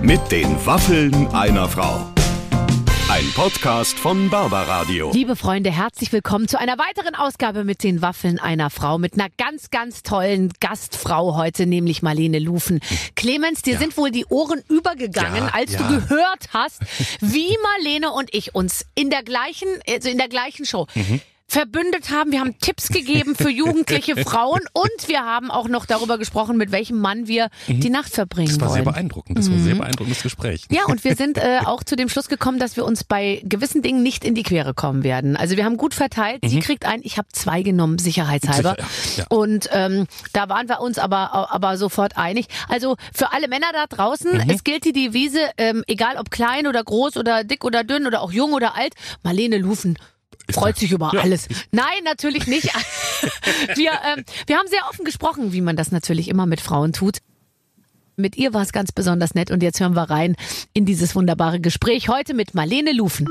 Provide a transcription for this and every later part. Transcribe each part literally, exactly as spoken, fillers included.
Mit den Waffeln einer Frau. Ein Podcast von Barbaradio. Liebe Freunde, herzlich willkommen zu einer weiteren Ausgabe mit den Waffeln einer Frau. Mit einer ganz, ganz tollen Gastfrau heute, nämlich Marlene Lufen. Clemens, dir ja. sind wohl die Ohren übergegangen, ja, als ja. du gehört hast, wie Marlene und ich uns in der gleichen, also in der gleichen Show mhm. verbündet haben. Wir haben Tipps gegeben für jugendliche Frauen und wir haben auch noch darüber gesprochen, mit welchem Mann wir mhm. die Nacht verbringen wollen. Das war wollen. sehr beeindruckend. Das war ein sehr beeindruckendes Gespräch. Ja, und wir sind äh, auch zu dem Schluss gekommen, dass wir uns bei gewissen Dingen nicht in die Quere kommen werden. Also wir haben gut verteilt. Mhm. Sie kriegt einen, ich habe zwei genommen, sicherheitshalber. Sicher, ja. Und ähm, da waren wir uns aber, aber sofort einig. Also für alle Männer da draußen, mhm. es gilt die Devise, ähm, egal ob klein oder groß oder dick oder dünn oder auch jung oder alt, Marlene Lufen freut sich über ja. alles. Nein, natürlich nicht. Wir, ähm, wir haben sehr offen gesprochen, wie man das natürlich immer mit Frauen tut. Mit ihr war es ganz besonders nett und jetzt hören wir rein in dieses wunderbare Gespräch heute mit Marlene Lufen.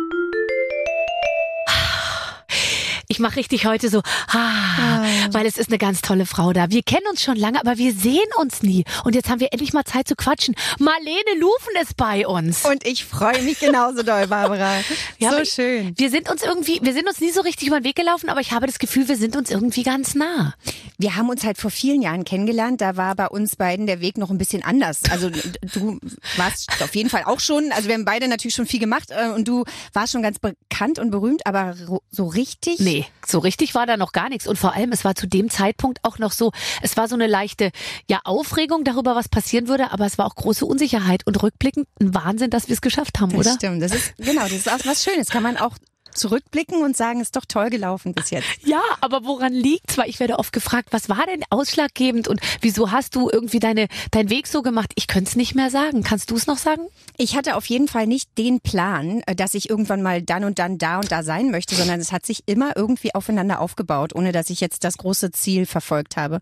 Ich mache richtig heute so, ah, weil es ist eine ganz tolle Frau da. Wir kennen uns schon lange, aber wir sehen uns nie. Und jetzt haben wir endlich mal Zeit zu quatschen. Marlene Lufen ist bei uns. Und ich freue mich genauso doll, Barbara. Ja, so schön. Wir sind uns irgendwie, wir sind uns nie so richtig über den Weg gelaufen, aber ich habe das Gefühl, wir sind uns irgendwie ganz nah. Wir haben uns halt vor vielen Jahren kennengelernt. Da war bei uns beiden der Weg noch ein bisschen anders. Also du warst auf jeden Fall auch schon, also wir haben beide natürlich schon viel gemacht und du warst schon ganz bekannt und berühmt, aber so richtig... Nee. So richtig war da noch gar nichts. Und vor allem, es war zu dem Zeitpunkt auch noch so, es war so eine leichte ja, Aufregung darüber, was passieren würde, aber es war auch große Unsicherheit und rückblickend ein Wahnsinn, dass wir es geschafft haben, das oder? Stimmt, das ist, genau, das ist auch was Schönes. Kann man auch zurückblicken und sagen, ist doch toll gelaufen bis jetzt. Ja, aber woran liegt's? Weil ich werde oft gefragt, was war denn ausschlaggebend und wieso hast du irgendwie deine, deinen Weg so gemacht? Ich könnte es nicht mehr sagen. Kannst du es noch sagen? Ich hatte auf jeden Fall nicht den Plan, dass ich irgendwann mal dann und dann da und da sein möchte, sondern es hat sich immer irgendwie aufeinander aufgebaut, ohne dass ich jetzt das große Ziel verfolgt habe.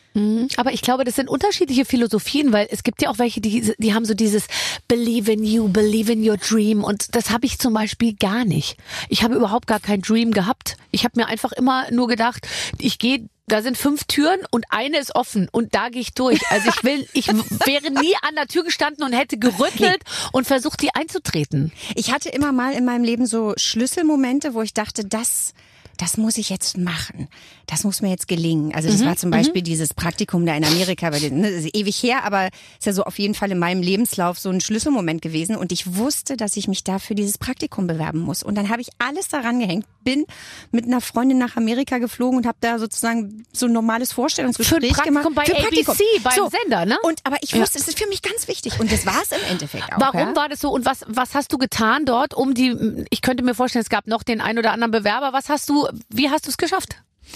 Aber ich glaube, das sind unterschiedliche Philosophien, weil es gibt ja auch welche, die, die haben so dieses Believe in you, believe in your dream und das habe ich zum Beispiel gar nicht. Ich habe überhaupt gar kein Dream gehabt. Ich habe mir einfach immer nur gedacht, ich gehe, da sind fünf Türen und eine ist offen und da gehe ich durch. Also ich will, ich wäre nie an der Tür gestanden und hätte gerüttelt und versucht, die einzutreten. Ich hatte immer mal in meinem Leben so Schlüsselmomente, wo ich dachte, das... das muss ich jetzt machen. Das muss mir jetzt gelingen. Also das mhm, war zum Beispiel mhm. dieses Praktikum da in Amerika, das ist ewig her, aber ist ja so auf jeden Fall in meinem Lebenslauf so ein Schlüsselmoment gewesen. Und ich wusste, dass ich mich da für dieses Praktikum bewerben muss. Und dann habe ich alles daran gehängt, bin mit einer Freundin nach Amerika geflogen und habe da sozusagen so ein normales Vorstellungsgespräch für ein Praktikum gemacht. Bei für A B C, Praktikum. beim so. Sender, ne? Und aber ich wusste, es ist für mich ganz wichtig. Und das war es im Endeffekt auch. Warum ja? war das so? Und was, was hast du getan dort, um die, ich könnte mir vorstellen, es gab noch den einen oder anderen Bewerber. Was hast du, wie hast du es geschafft?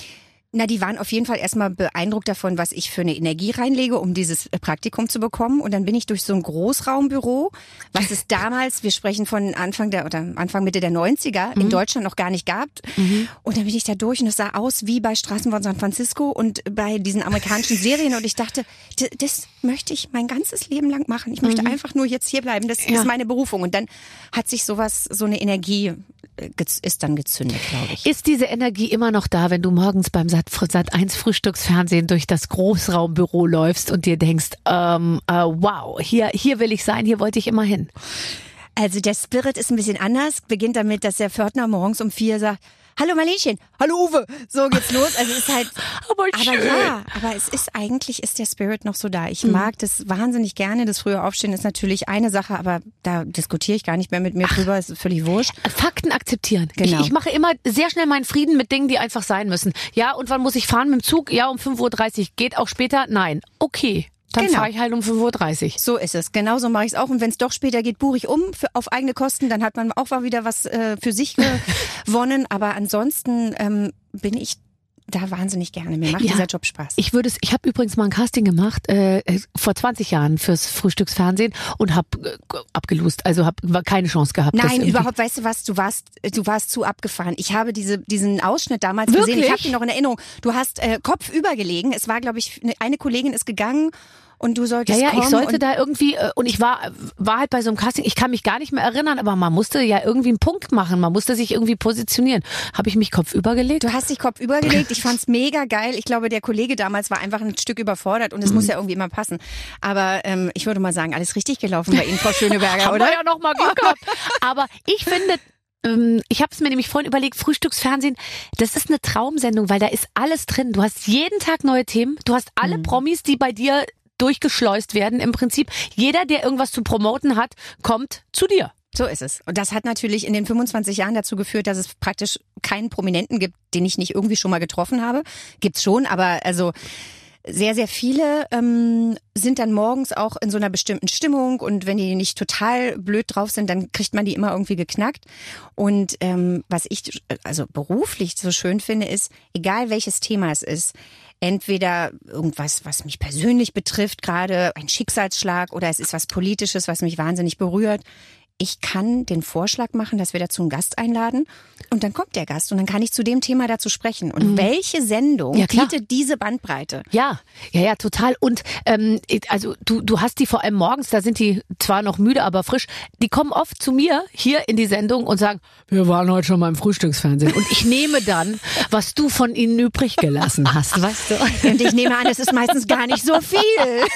Na, die waren auf jeden Fall erstmal beeindruckt davon, was ich für eine Energie reinlege, um dieses Praktikum zu bekommen. Und dann bin ich durch so ein Großraumbüro, was es damals, wir sprechen von Anfang der oder Anfang Mitte der neunziger, mhm. in Deutschland noch gar nicht gab. Mhm. Und dann bin ich da durch und es sah aus wie bei Straßen von San Francisco und bei diesen amerikanischen Serien. Und ich dachte, das, das möchte ich mein ganzes Leben lang machen. Ich möchte mhm. einfach nur jetzt hier bleiben. Das ja. ist meine Berufung. Und dann hat sich sowas, so eine Energie ist dann gezündet, glaube ich. Ist diese Energie immer noch da, wenn du morgens beim Sat eins Frühstücksfernsehen durch das Großraumbüro läufst und dir denkst, ähm, äh, wow, hier, hier will ich sein, hier wollte ich immer hin? Also der Spirit ist ein bisschen anders. Beginnt damit, dass der Pförtner morgens um vier sagt, hallo Marlenchen, hallo Uwe, so geht's los. Also es ist halt, aber, aber ja, aber es ist eigentlich, ist der Spirit noch so da. Ich mhm. mag das wahnsinnig gerne. Das frühe Aufstehen ist natürlich eine Sache, aber da diskutiere ich gar nicht mehr mit mir Ach, drüber, es ist völlig wurscht. Fakten akzeptieren. Genau. Ich, ich mache immer sehr schnell meinen Frieden mit Dingen, die einfach sein müssen. Ja, und wann muss ich fahren mit dem Zug? Ja, um fünf Uhr dreißig. Geht auch später? Nein. Okay. Dann genau. fahre ich halt um fünf Uhr dreißig. So ist es. Genauso mache ich es auch. Und wenn es doch später geht, buche ich um für, auf eigene Kosten. Dann hat man auch mal wieder was äh, für sich gewonnen. Aber ansonsten ähm, bin ich da wahnsinnig gerne. Mir macht ja, dieser Job Spaß. Ich würde es. Ich habe übrigens mal ein Casting gemacht äh, vor zwanzig Jahren fürs Frühstücksfernsehen und habe äh, abgelost. Also habe keine Chance gehabt. Nein, überhaupt. Weißt du was? Du warst, du warst zu abgefahren. Ich habe diese diesen Ausschnitt damals Wirklich? gesehen. Ich habe ihn noch in Erinnerung. Du hast äh, kopfüber gelegen. Es war, glaube ich, eine, eine Kollegin ist gegangen. und du solltest Ja, ja, kommen. ich sollte und da irgendwie, äh, und ich war, war halt bei so einem Casting, ich kann mich gar nicht mehr erinnern, aber man musste ja irgendwie einen Punkt machen, man musste sich irgendwie positionieren. Habe ich mich kopfüber gelegt? Du hast dich Kopf übergelegt. Ich fand's mega geil. Ich glaube, der Kollege damals war einfach ein Stück überfordert und es mhm. muss ja irgendwie immer passen. Aber ähm, ich würde mal sagen, alles richtig gelaufen bei Ihnen, Frau Schöneberger, Haben oder? wir ja noch mal Glück gehabt. Aber ich finde, ähm, ich habe es mir nämlich vorhin überlegt, Frühstücksfernsehen, das ist eine Traumsendung, weil da ist alles drin. Du hast jeden Tag neue Themen, du hast alle mhm. Promis, die bei dir durchgeschleust werden. Im Prinzip jeder, der irgendwas zu promoten hat, kommt zu dir. So ist es. Und das hat natürlich in den fünfundzwanzig Jahren dazu geführt, dass es praktisch keinen Prominenten gibt, den ich nicht irgendwie schon mal getroffen habe. Gibt's schon, aber also sehr, sehr viele ähm, sind dann morgens auch in so einer bestimmten Stimmung und wenn die nicht total blöd drauf sind, dann kriegt man die immer irgendwie geknackt. Und ähm, was ich also beruflich so schön finde, ist, egal welches Thema es ist, entweder irgendwas, was mich persönlich betrifft, gerade ein Schicksalsschlag, oder es ist was Politisches, was mich wahnsinnig berührt. Ich kann den Vorschlag machen, dass wir dazu einen Gast einladen und dann kommt der Gast und dann kann ich zu dem Thema dazu sprechen. Und mhm. welche Sendung ja, bietet diese Bandbreite? Ja, ja, ja, total. Und ähm, also du, du hast die vor allem morgens, da sind die zwar noch müde, aber frisch. Die kommen oft zu mir hier in die Sendung und sagen, wir waren heute schon mal im Frühstücksfernsehen. Und ich nehme dann, was du von ihnen übrig gelassen hast, weißt du? Und ich nehme an, das ist meistens gar nicht so viel.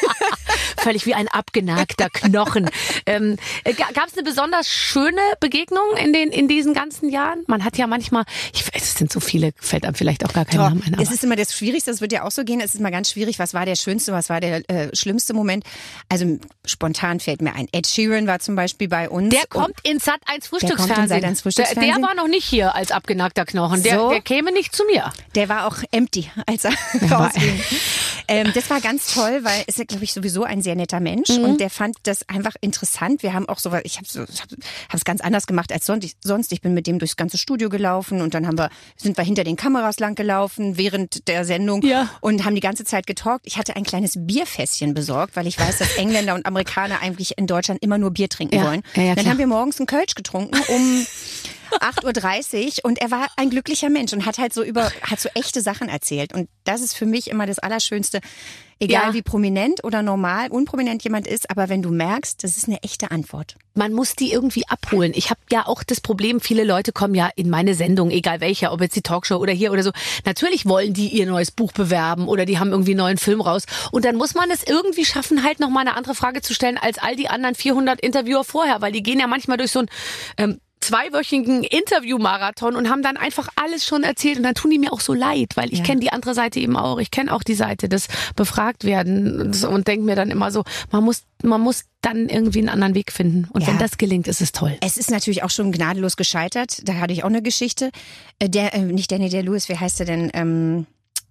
Völlig wie ein abgenagter Knochen. Ähm, Gab es eine besonders schöne Begegnung in den in diesen ganzen Jahren? Man hat ja manchmal, ich, es sind so viele, fällt einem vielleicht auch gar kein Name ein. Es ist immer das Schwierigste, das wird ja auch so gehen, es ist immer ganz schwierig, was war der schönste, was war der äh, schlimmste Moment? Also spontan fällt mir ein, Ed Sheeran war zum Beispiel bei uns. Der kommt in Sat eins Frühstücksfernsehen. Der kommt in Sat eins Frühstücksfernsehen. Der, der war noch nicht hier als abgenagter Knochen, der, so. der käme nicht zu mir. Der war auch empty, als er rausging. Ähm, das war ganz toll, weil es ist, glaube ich, sowieso ein sehr netter Mensch mhm. und der fand das einfach interessant. Wir haben auch so, ich habe so, hab, es ganz anders gemacht als sonst. Ich bin mit dem durchs ganze Studio gelaufen und dann haben wir, sind wir hinter den Kameras lang gelaufen während der Sendung ja. und haben die ganze Zeit getalkt. Ich hatte ein kleines Bierfässchen besorgt, weil ich weiß, dass Engländer und Amerikaner eigentlich in Deutschland immer nur Bier trinken ja. wollen. Ja, ja, dann klar. haben wir morgens einen Kölsch getrunken um acht Uhr dreißig und er war ein glücklicher Mensch und hat halt so über, hat so echte Sachen erzählt. Und das ist für mich immer das Allerschönste. Egal ja. wie prominent oder normal, unprominent jemand ist, aber wenn du merkst, das ist eine echte Antwort. Man muss die irgendwie abholen. Ich habe ja auch das Problem, viele Leute kommen ja in meine Sendung, egal welcher, ob jetzt die Talkshow oder hier oder so. Natürlich wollen die ihr neues Buch bewerben oder die haben irgendwie einen neuen Film raus. Und dann muss man es irgendwie schaffen, halt noch mal eine andere Frage zu stellen als all die anderen vierhundert Interviewer vorher, weil die gehen ja manchmal durch so ein ähm, zweiwöchigen Interviewmarathon und haben dann einfach alles schon erzählt und dann tun die mir auch so leid, weil ich ja. kenne die andere Seite eben auch. Ich kenne auch die Seite des Befragtwerden und denke mir dann immer so, man muss man muss dann irgendwie einen anderen Weg finden. Und ja. wenn das gelingt, ist es toll. Es ist natürlich auch schon gnadenlos gescheitert. Da hatte ich auch eine Geschichte. Der, äh, nicht Danny Day-Lewis, wie heißt er denn? Ähm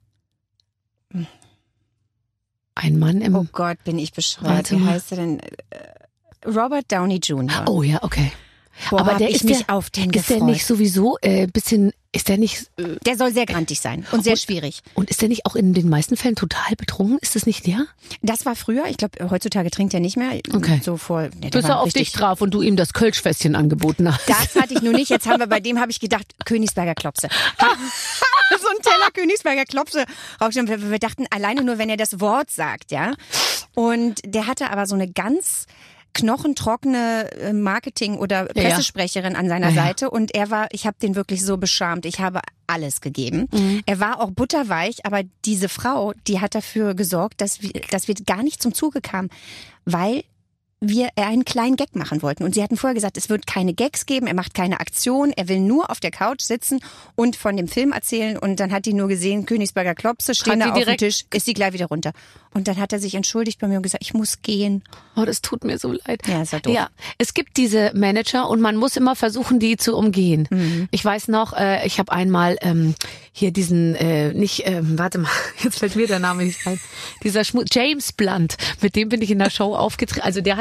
Ein Mann im... Oh Gott, bin ich bescheuert. Wie heißt er denn? Robert Downey Junior Oh ja, okay. Boah, aber der ich ist mich der, auf den ist gefreut. der nicht sowieso äh, bisschen, ist der nicht... Äh, der soll sehr grantig sein und sehr und, schwierig. Und ist der nicht auch in den meisten Fällen total betrunken? Ist das nicht der? Das war früher. Ich glaube, heutzutage trinkt er nicht mehr. Okay. So vor, ne, Bis er auf dich traf und du ihm das Kölschfässchen angeboten hast. Das hatte ich nur nicht. Jetzt haben wir, bei dem habe ich gedacht, Königsberger Klopse. So ein Teller Königsberger Klopse. Wir, wir dachten alleine nur, wenn er das Wort sagt, ja. Und der hatte aber so eine ganz knochentrockene Marketing- oder Pressesprecherin an seiner ja. Seite und er war, ich habe den wirklich so beschämt, ich habe alles gegeben. Mhm. Er war auch butterweich, aber diese Frau, die hat dafür gesorgt, dass wir, dass wir gar nicht zum Zuge kamen, weil wir einen kleinen Gag machen wollten. Und sie hatten vorher gesagt, es wird keine Gags geben, er macht keine Aktion, er will nur auf der Couch sitzen und von dem Film erzählen. Und dann hat die nur gesehen, Königsberger Klopse, stehen da auf dem Tisch, ist die gleich wieder runter. Und dann hat er sich entschuldigt bei mir und gesagt, ich muss gehen. Oh, das tut mir so leid. Ja, ist ja doof. Ja, es gibt diese Manager und man muss immer versuchen, die zu umgehen. Mhm. Ich weiß noch, äh, ich habe einmal ähm, hier diesen, äh, nicht, ähm, warte mal, jetzt fällt mir der Name nicht ein, dieser Schmu James Blunt, mit dem bin ich in der Show aufgetreten. Also der hat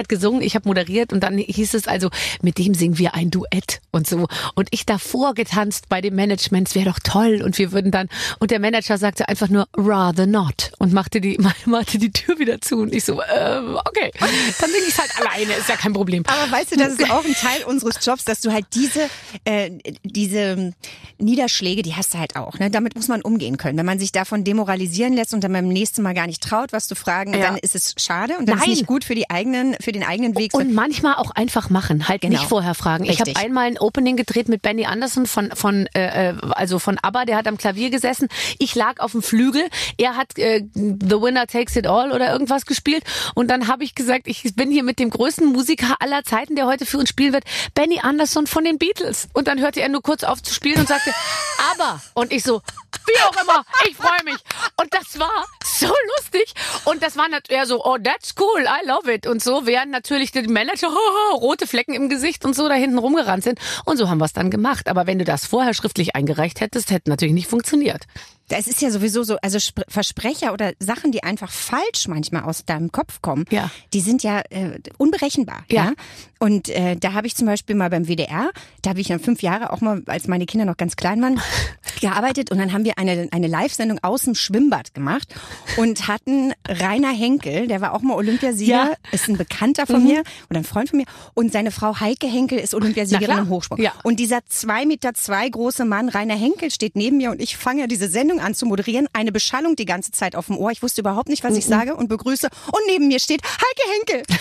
hat gesungen, ich habe moderiert und dann hieß es also, mit dem singen wir ein Duett und so. Und ich davor getanzt bei dem Management, es wäre doch toll und wir würden dann, und der Manager sagte einfach nur, rather not und machte die, machte die Tür wieder zu und ich so, äh, okay, dann singe ich halt alleine, ist ja kein Problem. Aber weißt du, das ist auch ein Teil unseres Jobs, dass du halt diese, äh, diese Niederschläge, die hast du halt auch, ne? Damit muss man umgehen können. Wenn man sich davon demoralisieren lässt und dann beim nächsten Mal gar nicht traut, was zu fragen, ja. dann ist es schade und dann Nein. ist nicht gut für die eigenen, für den eigenen Weg. Und manchmal auch einfach machen, halt Genau. nicht vorher fragen. Richtig. Ich habe einmal ein Opening gedreht mit Benny Andersson von von äh, also von ABBA, der hat am Klavier gesessen. Ich lag auf dem Flügel, er hat äh, The Winner Takes It All oder irgendwas gespielt und dann habe ich gesagt, ich bin hier mit dem größten Musiker aller Zeiten, der heute für uns spielen wird, Benny Andersson von den Beatles. Und dann hörte er nur kurz auf zu spielen und sagte, ABBA. Und ich so, wie auch immer, ich freue mich. Und das war so lustig. Und das war natürlich so, oh, that's cool, I love it. Und so, während natürlich die Manager oh, oh, rote Flecken im Gesicht und so da hinten rumgerannt sind. Und so haben wir es dann gemacht. Aber wenn du das vorher schriftlich eingereicht hättest, hätte natürlich nicht funktioniert. Es ist ja sowieso so, also Sp- Versprecher oder Sachen, die einfach falsch manchmal aus deinem Kopf kommen, Ja. die sind ja äh, unberechenbar. Ja. Ja. Und äh, da habe ich zum Beispiel mal beim W D R, da habe ich dann fünf Jahre auch mal, als meine Kinder noch ganz klein waren, gearbeitet und dann haben wir eine, eine Live-Sendung aus dem Schwimmbad gemacht und hatten Rainer Henkel, der war auch mal Olympiasieger, Ja. ist ein Bekannter von mhm. mir oder ein Freund von mir und seine Frau Heike Henkel ist Olympiasiegerin im Hochsprung. Ja. Und dieser zwei Meter zwei große Mann, Rainer Henkel, steht neben mir und ich fange diese Sendung an zu moderieren, eine Beschallung die ganze Zeit auf dem Ohr. Ich wusste überhaupt nicht, was ich sage und begrüße. Und neben mir steht Heike Henkel.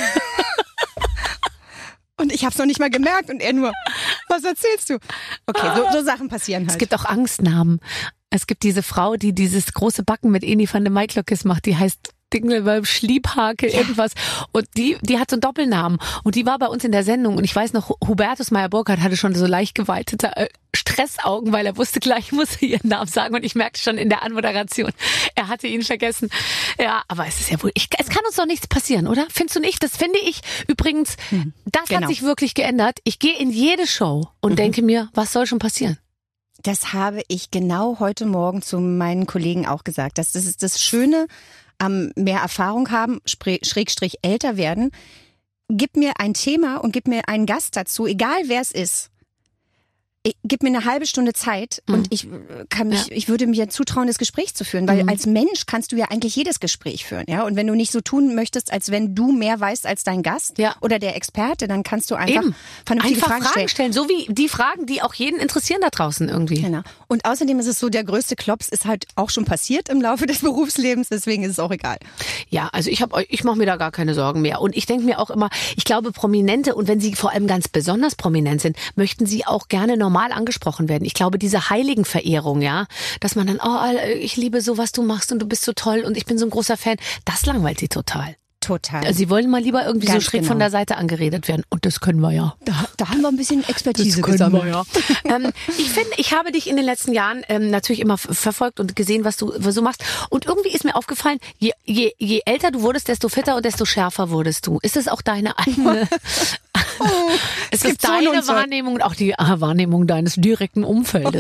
Und ich habe es noch nicht mal gemerkt und er nur, was erzählst du? Okay, so, so Sachen passieren halt. Es gibt auch Angstnamen. Es gibt diese Frau, die dieses große Backen mit Eni van de Maiklöckes macht, die heißt Dingelwölb, Schliebhake, ja. irgendwas. Und die, die hat so einen Doppelnamen. Und die war bei uns in der Sendung. Und ich weiß noch, Hubertus Meyer-Burkhardt hatte schon so leicht geweitete äh, Stressaugen, weil er wusste, gleich muss er ihren Namen sagen. Und ich merkte schon in der Anmoderation, er hatte ihn vergessen. Ja, aber es ist ja wohl, ich, es kann uns doch nichts passieren, oder? Findest du nicht? Das finde ich übrigens, hm. das genau. hat sich wirklich geändert. Ich gehe in jede Show und mhm. denke mir, was soll schon passieren? Das habe ich genau heute Morgen zu meinen Kollegen auch gesagt. Das, das ist das Schöne am mehr Erfahrung haben, Schrägstrich älter werden. Gib mir ein Thema und gib mir einen Gast dazu, egal wer es ist. Gib mir eine halbe Stunde Zeit mhm. und ich kann mich, ja. ich würde mir zutrauen, das Gespräch zu führen, weil mhm. als Mensch kannst du ja eigentlich jedes Gespräch führen, ja. Und wenn du nicht so tun möchtest, als wenn du mehr weißt als dein Gast ja. oder der Experte, dann kannst du einfach Eben. vernünftige einfach Fragen, Fragen stellen. stellen, so wie die Fragen, die auch jeden interessieren da draußen irgendwie. Genau. Und außerdem ist es so, der größte Klops ist halt auch schon passiert im Laufe des Berufslebens, deswegen ist es auch egal. Ja, also ich habe, ich mache mir da gar keine Sorgen mehr. Und ich denke mir auch immer, ich glaube, Prominente und wenn sie vor allem ganz besonders prominent sind, möchten sie auch gerne normal angesprochen werden. Ich glaube, diese Heiligenverehrung, ja, dass man dann, oh, ich liebe so, was du machst und du bist so toll und ich bin so ein großer Fan, das langweilt sie total. Total. Also sie wollen mal lieber irgendwie Ganz so schräg genau. von der Seite angeredet werden. Und das können wir ja. Da, da haben wir ein bisschen Expertise das können gesammelt. Wir, ja. ähm, ich finde, ich habe dich in den letzten Jahren ähm, natürlich immer f- verfolgt und gesehen, was du, was du machst. Und irgendwie ist mir aufgefallen, je, je, je älter du wurdest, desto fitter und desto schärfer wurdest du. Ist es auch deine eigene... Oh, es ist deine so Wahrnehmung und auch die ah, Wahrnehmung deines direkten Umfeldes.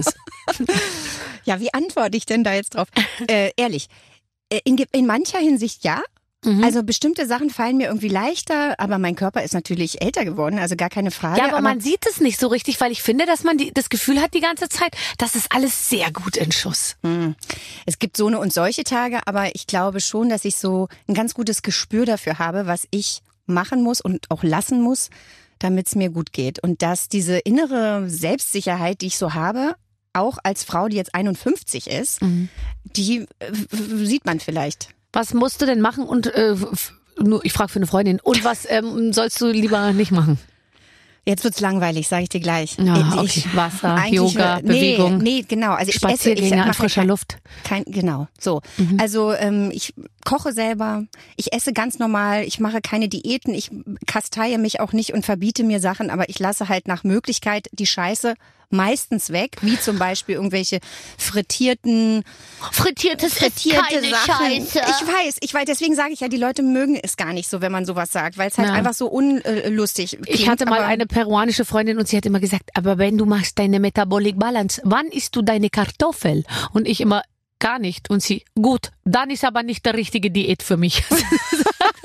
Ja, wie antworte ich denn da jetzt drauf? Äh, ehrlich, in, in mancher Hinsicht ja. Mhm. Also bestimmte Sachen fallen mir irgendwie leichter, aber mein Körper ist natürlich älter geworden, also gar keine Frage. Ja, aber, aber man sieht es nicht so richtig, weil ich finde, dass man die, das Gefühl hat die ganze Zeit, das ist alles sehr gut in Schuss. Mhm. Es gibt so eine und solche Tage, aber ich glaube schon, dass ich so ein ganz gutes Gespür dafür habe, was ich machen muss und auch lassen muss, damit es mir gut geht. Und dass diese innere Selbstsicherheit, die ich so habe, auch als Frau, die jetzt einundfünfzig ist, mhm. die äh, sieht man vielleicht. Was musst du denn machen und äh, f- nur ich frage für eine Freundin und was ähm, sollst du lieber nicht machen? Jetzt wird's langweilig, sage ich dir gleich. Ja, okay. Ich, Wasser, Yoga, nee, Bewegung. Nee, genau. Also ich Spaziergänge esse, ich an frischer kein, Luft. Kein, genau, so. Mhm. Also ähm, ich koche selber, ich esse ganz normal, ich mache keine Diäten, ich kasteie mich auch nicht und verbiete mir Sachen, aber ich lasse halt nach Möglichkeit die Scheiße meistens weg, wie zum Beispiel irgendwelche frittierten, frittiertes frittierte keine Sachen. Scheiße. Ich weiß, ich weiß, deswegen sage ich ja, die Leute mögen es gar nicht so, wenn man sowas sagt, weil es halt ja. einfach so unlustig klingt. Ich hatte mal aber eine peruanische Freundin und sie hat immer gesagt, aber wenn du machst deine Metabolic Balance, wann isst du deine Kartoffel? Und ich immer, gar nicht. Und sie, gut, dann ist aber nicht der richtige Diät für mich. Das war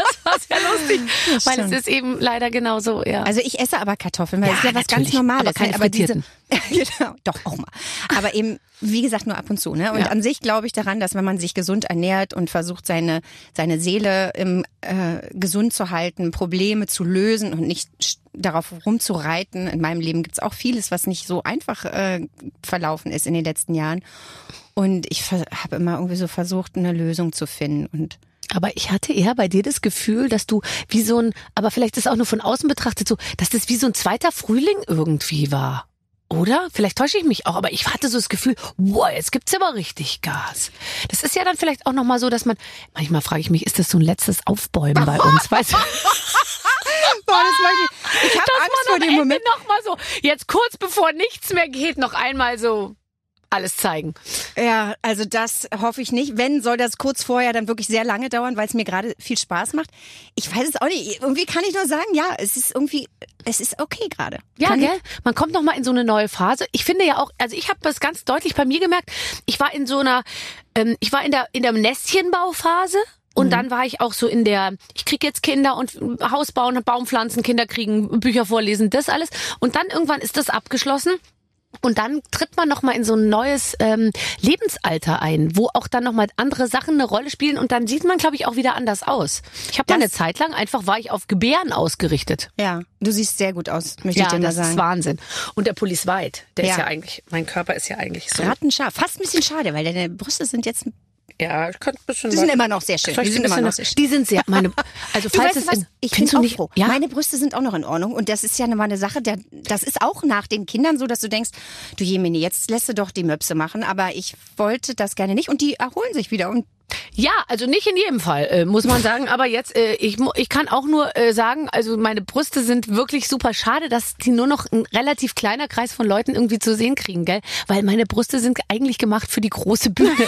ist ja lustig, weil es ist eben leider genau so, ja. Also ich esse aber Kartoffeln, weil Ja, es ist ja was ganz natürlich, Normales. aber keine ne? aber diese, frittierten. genau, doch auch mal. Aber eben, wie gesagt, nur ab und zu. Ne? Und Ja. an sich glaube ich daran, dass wenn man sich gesund ernährt und versucht, seine, seine Seele im, äh, gesund zu halten, Probleme zu lösen und nicht darauf rumzureiten. In meinem Leben gibt es auch vieles, was nicht so einfach äh, verlaufen ist in den letzten Jahren. Und ich habe immer irgendwie so versucht, eine Lösung zu finden. Und Aber ich hatte eher bei dir das Gefühl, dass du wie so ein, aber vielleicht ist auch nur von außen betrachtet so, dass das wie so ein zweiter Frühling irgendwie war. Oder? Vielleicht täusche ich mich auch, aber ich hatte so das Gefühl, wow, jetzt gibt's aber richtig Gas. Das ist ja dann vielleicht auch nochmal so, dass man, manchmal frage ich mich, ist das so ein letztes Aufbäumen bei uns, weißt du? Boah, das möchte ich. Ich habe Angst vor dem Moment. Noch mal so, jetzt kurz bevor nichts mehr geht, noch einmal so alles zeigen. Ja, also das hoffe ich nicht. Wenn, soll das kurz vorher dann wirklich sehr lange dauern, weil es mir gerade viel Spaß macht. Ich weiß es auch nicht. Irgendwie kann ich nur sagen, ja, es ist irgendwie, es ist okay gerade. Ja, kann gell? Man kommt noch mal in so eine neue Phase. Ich finde ja auch, also ich habe das ganz deutlich bei mir gemerkt. Ich war in so einer, ähm, ich war in der in der Nestchenbauphase. Und dann war ich auch so in der, ich krieg jetzt Kinder und Haus bauen, Baumpflanzen, Kinder kriegen, Bücher vorlesen, das alles. Und dann irgendwann ist das abgeschlossen. Und dann tritt man nochmal in so ein neues ähm, Lebensalter ein, wo auch dann nochmal andere Sachen eine Rolle spielen. Und dann sieht man, glaube ich, auch wieder anders aus. Ich habe mal eine Zeit lang einfach, war ich auf Gebären ausgerichtet. Ja, du siehst sehr gut aus, möchte Ja, ich dir mal das sagen. ist Wahnsinn. Und der Pulli ist weit. Der Ja. ist ja eigentlich, mein Körper ist ja eigentlich so. Rattenscharf. Fast ein bisschen schade, weil deine Brüste sind jetzt, Ja, ich könnte ein bisschen. die sind immer noch sehr schön. Soll ich Die sind ein immer bisschen- noch sehr schön. Die sind sehr, meine, also Du falls weißt es was, in, ich bin findest du auch nicht, froh. ja? Meine Brüste sind auch noch in Ordnung und das ist ja mal eine Sache, der, das ist auch nach den Kindern so, dass du denkst, du Jemini, jetzt lässt du doch die Möpse machen, aber ich wollte das gerne nicht und die erholen sich wieder und Ja, also nicht in jedem Fall, äh, muss man sagen. Aber jetzt, äh, ich, mu- ich kann auch nur äh, sagen, also meine Brüste sind wirklich super. Schade, dass die nur noch ein relativ kleiner Kreis von Leuten irgendwie zu sehen kriegen, gell? Weil meine Brüste sind eigentlich gemacht für die große Bühne.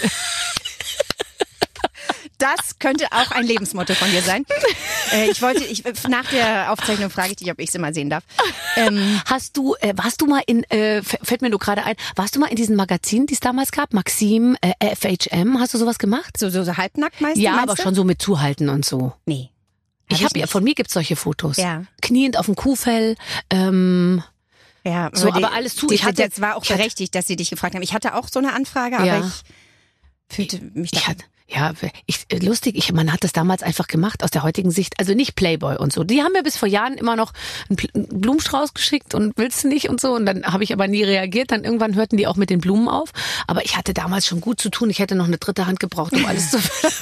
das könnte auch ein Lebensmotto von dir sein. äh, ich wollte, ich, nach der Aufzeichnung frage ich dich, ob ich es immer sehen darf. Ähm, Hast du, äh, warst du mal in, äh, f- fällt mir nur gerade ein, warst du mal in diesen Magazinen, die es damals gab? Maxim, äh, F H M, hast du sowas gemacht? so, so, so halbnackt meistens? Ja, meinst aber du? schon so mit Zuhalten und so. Nee. Ich Hab habe ja, nicht. von mir gibt's solche Fotos. Ja. Kniend auf dem Kuhfell, ähm, Ja, So, die- aber alles zu. Die, Ich hatte- das war auch ich hatte- berechtigt, dass sie dich gefragt haben. Ich hatte auch so eine Anfrage, aber Ja. ich fühlte mich da. Ich hatte, ja, ich, lustig, ich, man hat das damals einfach gemacht aus der heutigen Sicht. Also nicht Playboy und so. Die haben mir bis vor Jahren immer noch einen Pl- einen Blumenstrauß geschickt und willst du nicht und so. Und dann habe ich aber nie reagiert. Dann irgendwann hörten die auch mit den Blumen auf. Aber ich hatte damals schon gut zu tun. Ich hätte noch eine dritte Hand gebraucht, um alles zu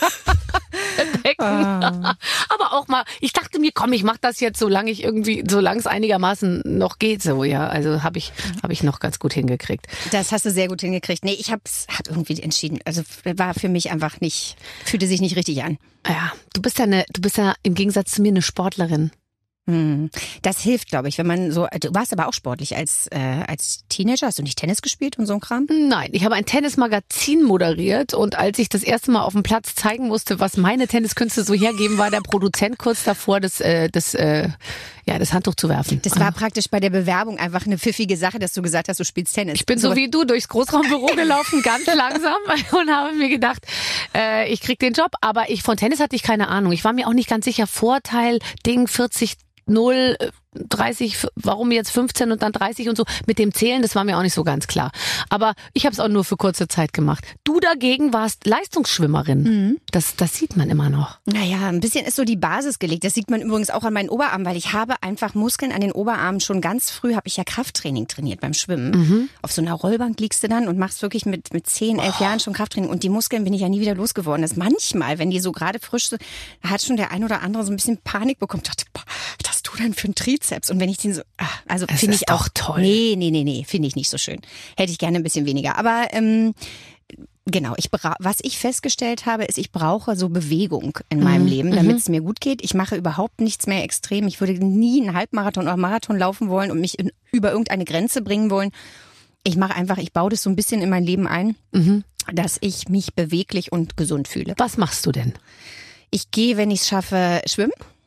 verdecken. Ah. Aber auch mal, ich dachte mir, komm, ich mach das jetzt, solange ich irgendwie, solange es einigermaßen noch geht. So, ja. Also habe ich, habe ich noch ganz gut hingekriegt. Das hast du sehr gut hingekriegt. Nee, ich hab's hab irgendwie entschieden. Also war für mich einfach nicht, fühlte sich nicht richtig an. Ja, du bist ja eine, du bist ja im Gegensatz zu mir eine Sportlerin. Hm. Das hilft, glaube ich, wenn man so. Du warst aber auch sportlich als äh, als Teenager. Hast du nicht Tennis gespielt und so ein Kram? Nein, ich habe ein Tennismagazin moderiert und als ich das erste Mal auf dem Platz zeigen musste, was meine Tenniskünste so hergeben, war der Produzent kurz davor, das, äh, das, äh, ja, das Handtuch zu werfen. Das war praktisch bei der Bewerbung einfach eine pfiffige Sache, dass du gesagt hast, du spielst Tennis. Ich bin so wie du durchs Großraumbüro gelaufen, ganz langsam und habe mir gedacht, äh, ich krieg den Job, aber ich von Tennis hatte ich keine Ahnung. Ich war mir auch nicht ganz sicher, Vorteil, Ding, vierzig, null, dreißig, warum jetzt fünfzehn und dann dreißig und so. Mit dem Zählen, das war mir auch nicht so ganz klar. Aber ich habe es auch nur für kurze Zeit gemacht. Du dagegen warst Leistungsschwimmerin. Mhm. Das, das sieht man immer noch. Naja, ein bisschen ist so die Basis gelegt. Das sieht man übrigens auch an meinen Oberarmen, weil ich habe einfach Muskeln an den Oberarmen. Schon ganz früh habe ich ja Krafttraining trainiert beim Schwimmen. Mhm. Auf so einer Rollbank liegst du dann und machst wirklich mit, mit zehn, elf Jahren schon Krafttraining. Und die Muskeln bin ich ja nie wieder losgeworden. Das manchmal, wenn die so gerade frisch sind, da hat schon der ein oder andere so ein bisschen Panik bekommen. Ich dachte, boah, was hast du denn für einen Trizeps? Und wenn ich den so, ach, also Es finde ist ich auch doch toll. Nee, nee, nee, nee, finde ich nicht so schön. Hätte ich gerne ein bisschen weniger. Aber ähm, genau, ich bra- was ich festgestellt habe, ist, ich brauche so Bewegung in meinem Leben, damit es mir gut geht. Ich mache überhaupt nichts mehr extrem. Ich würde nie einen Halbmarathon oder Marathon laufen wollen und mich in, über irgendeine Grenze bringen wollen. Ich mache einfach, ich baue das so ein bisschen in mein Leben ein, Mhm. dass ich mich beweglich und gesund fühle. Was machst du denn? Ich gehe, wenn ich es schaffe, schwimmen.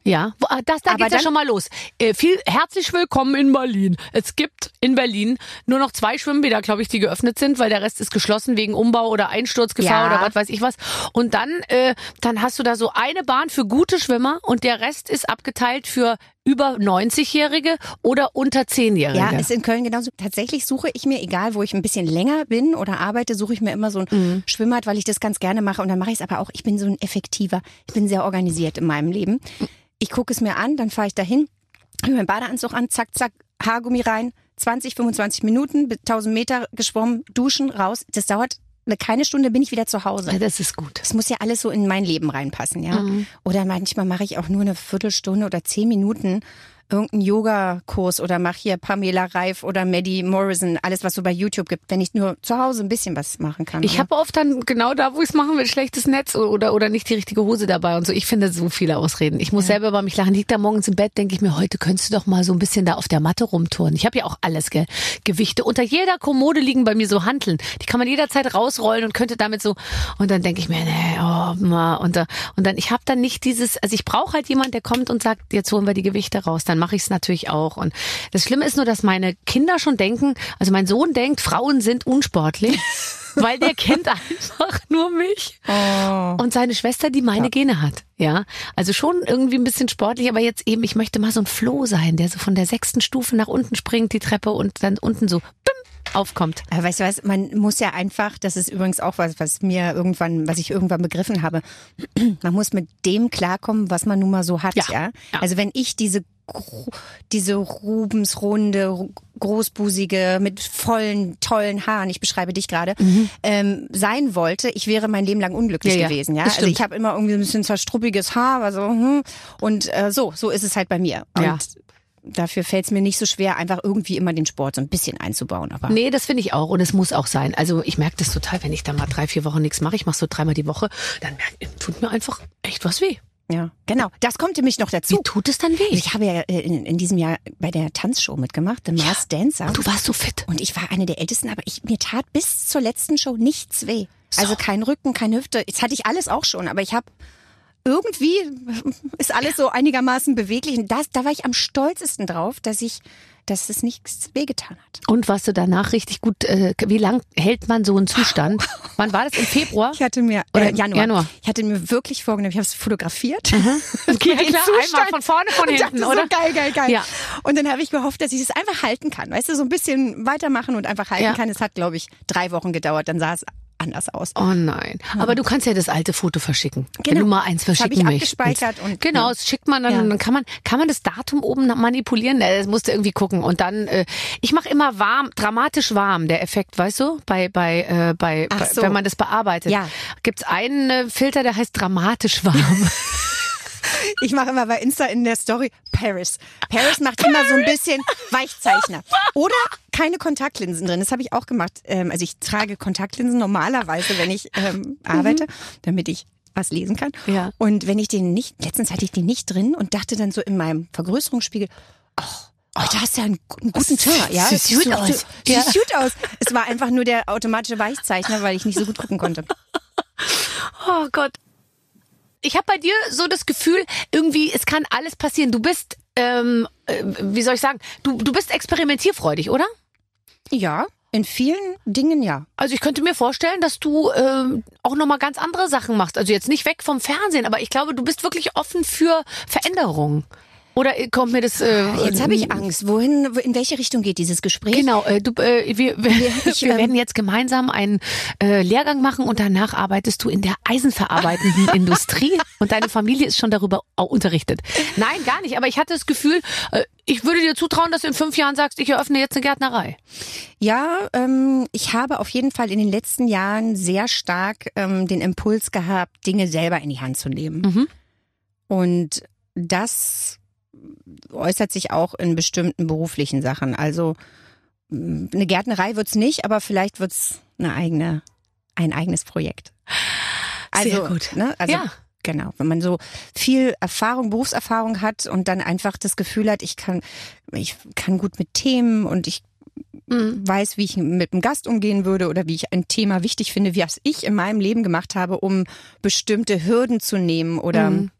Ja, das, da Aber geht's ja dann- schon mal los. Äh, viel herzlich willkommen in Berlin. Es gibt in Berlin nur noch zwei Schwimmbäder, glaube ich, die geöffnet sind, weil der Rest ist geschlossen wegen Umbau oder Einsturzgefahr Ja. oder was weiß ich was. Und dann, äh, dann hast du da so eine Bahn für gute Schwimmer und der Rest ist abgeteilt für über neunzigjährige oder unter zehnjährige. Ja, ist in Köln genauso. Tatsächlich suche ich mir, egal wo ich ein bisschen länger bin oder arbeite, suche ich mir immer so ein Mhm. Schwimmbad, weil ich das ganz gerne mache. Und dann mache ich es aber auch, ich bin so ein effektiver, ich bin sehr organisiert in meinem Leben. Ich gucke es mir an, dann fahre ich dahin, habe meinen Badeanzug an, zack, zack, Haargummi rein, zwanzig, fünfundzwanzig Minuten, tausend Meter geschwommen, duschen, raus. Das dauert eine keine Stunde, bin ich wieder zu Hause. Ja, das ist gut. Das muss ja alles so in mein Leben reinpassen, ja. Mhm. Oder manchmal mache ich auch nur eine Viertelstunde oder zehn Minuten irgendeinen Yoga-Kurs oder mache hier Pamela Reif oder Maddie Morrison, alles was so bei YouTube gibt, wenn ich nur zu Hause ein bisschen was machen kann. Ich oder? habe oft dann genau da, wo ich es machen will, schlechtes Netz oder oder nicht die richtige Hose dabei und so. Ich finde so viele Ausreden. Ich muss selber über mich lachen. Liegt da morgens im Bett, denke ich mir, heute könntest du doch mal so ein bisschen da auf der Matte rumturnen. Ich habe ja auch alles, gell? Gewichte. Unter jeder Kommode liegen bei mir so Hanteln. Die kann man jederzeit rausrollen und könnte damit so. Und dann denke ich mir, nee, oh, ma. Und, da, und dann, ich habe dann nicht dieses, also ich brauche halt jemand, der kommt und sagt, jetzt holen wir die Gewichte raus. Dann mache ich es natürlich auch. Und das Schlimme ist nur, dass meine Kinder schon denken, also mein Sohn denkt, Frauen sind unsportlich. Weil der kennt einfach nur mich. Oh. Und seine Schwester, die meine Gene hat. Ja, also schon irgendwie ein bisschen sportlich, aber jetzt eben, ich möchte mal so ein Floh sein, der so von der sechsten Stufe nach unten springt, die Treppe und dann unten so bim, aufkommt. Aber weißt du was, man muss ja einfach, das ist übrigens auch was, was mir irgendwann, was ich irgendwann begriffen habe, man muss mit dem klarkommen, was man nun mal so hat, Ja. ja. Ja. Also wenn ich diese gro- diese Rubensrunde, großbusige, mit vollen, tollen Haaren, ich beschreibe dich gerade, Mhm. ähm, sein wollte, ich wäre mein Leben lang unglücklich Ja, ja, gewesen, ja. das Also stimmt. ich habe immer irgendwie ein bisschen zerstruppiges Haar, also hm, und äh, so, so ist es halt bei mir. Und Ja. dafür fällt es mir nicht so schwer, einfach irgendwie immer den Sport so ein bisschen einzubauen. Aber Nee, das finde ich auch und es muss auch sein. Also ich merke das total, wenn ich da mal drei, vier Wochen nichts mache, ich mache so dreimal die Woche, dann merke, tut mir einfach echt was weh. ja, genau. Das kommt nämlich noch dazu. Wie tut es dann weh? Ich habe ja äh, in, in diesem Jahr bei der Tanzshow mitgemacht, The Masked Dancer. Du warst so fit. Und ich war eine der Ältesten, aber ich, mir tat bis zur letzten Show nichts weh. Also kein Rücken, keine Hüfte. Jetzt hatte ich alles auch schon, aber ich habe irgendwie ist alles so einigermaßen beweglich. Und das, da war ich am stolzesten drauf, dass ich, dass es nichts wehgetan hat. Und warst du danach richtig gut, äh, wie lang hält man so einen Zustand? Wann war das? Im Februar? Ich hatte mir, Oder äh, Januar, Januar. ich hatte mir wirklich vorgenommen, ich habe es fotografiert. Okay, Den klar, Zustand. einmal von vorne, von Und hinten, dachte oder? So geil, geil, geil. Ja. Und dann habe ich gehofft, dass ich es einfach halten kann. Weißt du, so ein bisschen weitermachen und einfach halten Ja. kann. Es hat, glaube ich, drei Wochen gedauert. Dann sah es anders aus. Oh nein. Aber du kannst ja das alte Foto verschicken. Wenn Genau. du mal eins Das hab verschicken ich möchtest. abgespeichert und- genau, ja. das schickt man dann, Ja. dann kann man, kann man das Datum oben manipulieren. Äh, Das musst du irgendwie gucken. Und dann, äh, ich mache immer warm, dramatisch warm, der Effekt, weißt du? Bei, bei, äh, bei, Ach bei so. wenn man das bearbeitet. Ja. Gibt's einen äh, Filter, der heißt dramatisch warm. Ich mache immer bei Insta in der Story Paris. Paris macht immer so ein bisschen Weichzeichner. Oder keine Kontaktlinsen drin. Das habe ich auch gemacht. Ähm, also ich trage Kontaktlinsen normalerweise, wenn ich ähm, arbeite, damit ich was lesen kann. Ja. Und wenn ich den nicht, letztens hatte ich den nicht drin und dachte dann so in meinem Vergrößerungsspiegel, oh, heute hast du ja einen, einen guten Teint, ja? Sieht Siehst gut du- aus. Sieht Ja. gut aus. Es war einfach nur der automatische Weichzeichner, weil ich nicht so gut gucken konnte. Oh Gott. Ich habe bei dir so das Gefühl, irgendwie, es kann alles passieren. Du bist, ähm, äh, wie soll ich sagen, du, du bist experimentierfreudig, oder? Ja, in vielen Dingen ja. Also ich könnte mir vorstellen, dass du ähm, auch nochmal ganz andere Sachen machst. Also jetzt nicht weg vom Fernsehen, aber ich glaube, du bist wirklich offen für Veränderungen. Oder kommt mir das... Äh, Jetzt habe ich Angst. Wohin, wo- in welche Richtung geht dieses Gespräch? Genau, äh, du, äh, wir, wir, Ich, wir ähm, werden jetzt gemeinsam einen äh, Lehrgang machen und danach arbeitest du in der eisenverarbeitenden Industrie und deine Familie ist schon darüber auch unterrichtet. Nein, gar nicht, aber ich hatte das Gefühl, äh, ich würde dir zutrauen, dass du in fünf Jahren sagst, ich eröffne jetzt eine Gärtnerei. Ja, ähm, ich habe auf jeden Fall in den letzten Jahren sehr stark ähm, den Impuls gehabt, Dinge selber in die Hand zu nehmen. Mhm. Und das äußert sich auch in bestimmten beruflichen Sachen. Also mh, eine Gärtnerei wird's nicht, aber vielleicht wird's eine eigene, ein eigenes Projekt. Also, Sehr gut. Ne, also, Ja. Genau, wenn man so viel Erfahrung, Berufserfahrung hat und dann einfach das Gefühl hat, ich kann, ich kann gut mit Themen und ich Mhm. weiß, wie ich mit einem Gast umgehen würde oder wie ich ein Thema wichtig finde, wie was ich in meinem Leben gemacht habe, um bestimmte Hürden zu nehmen oder Mhm.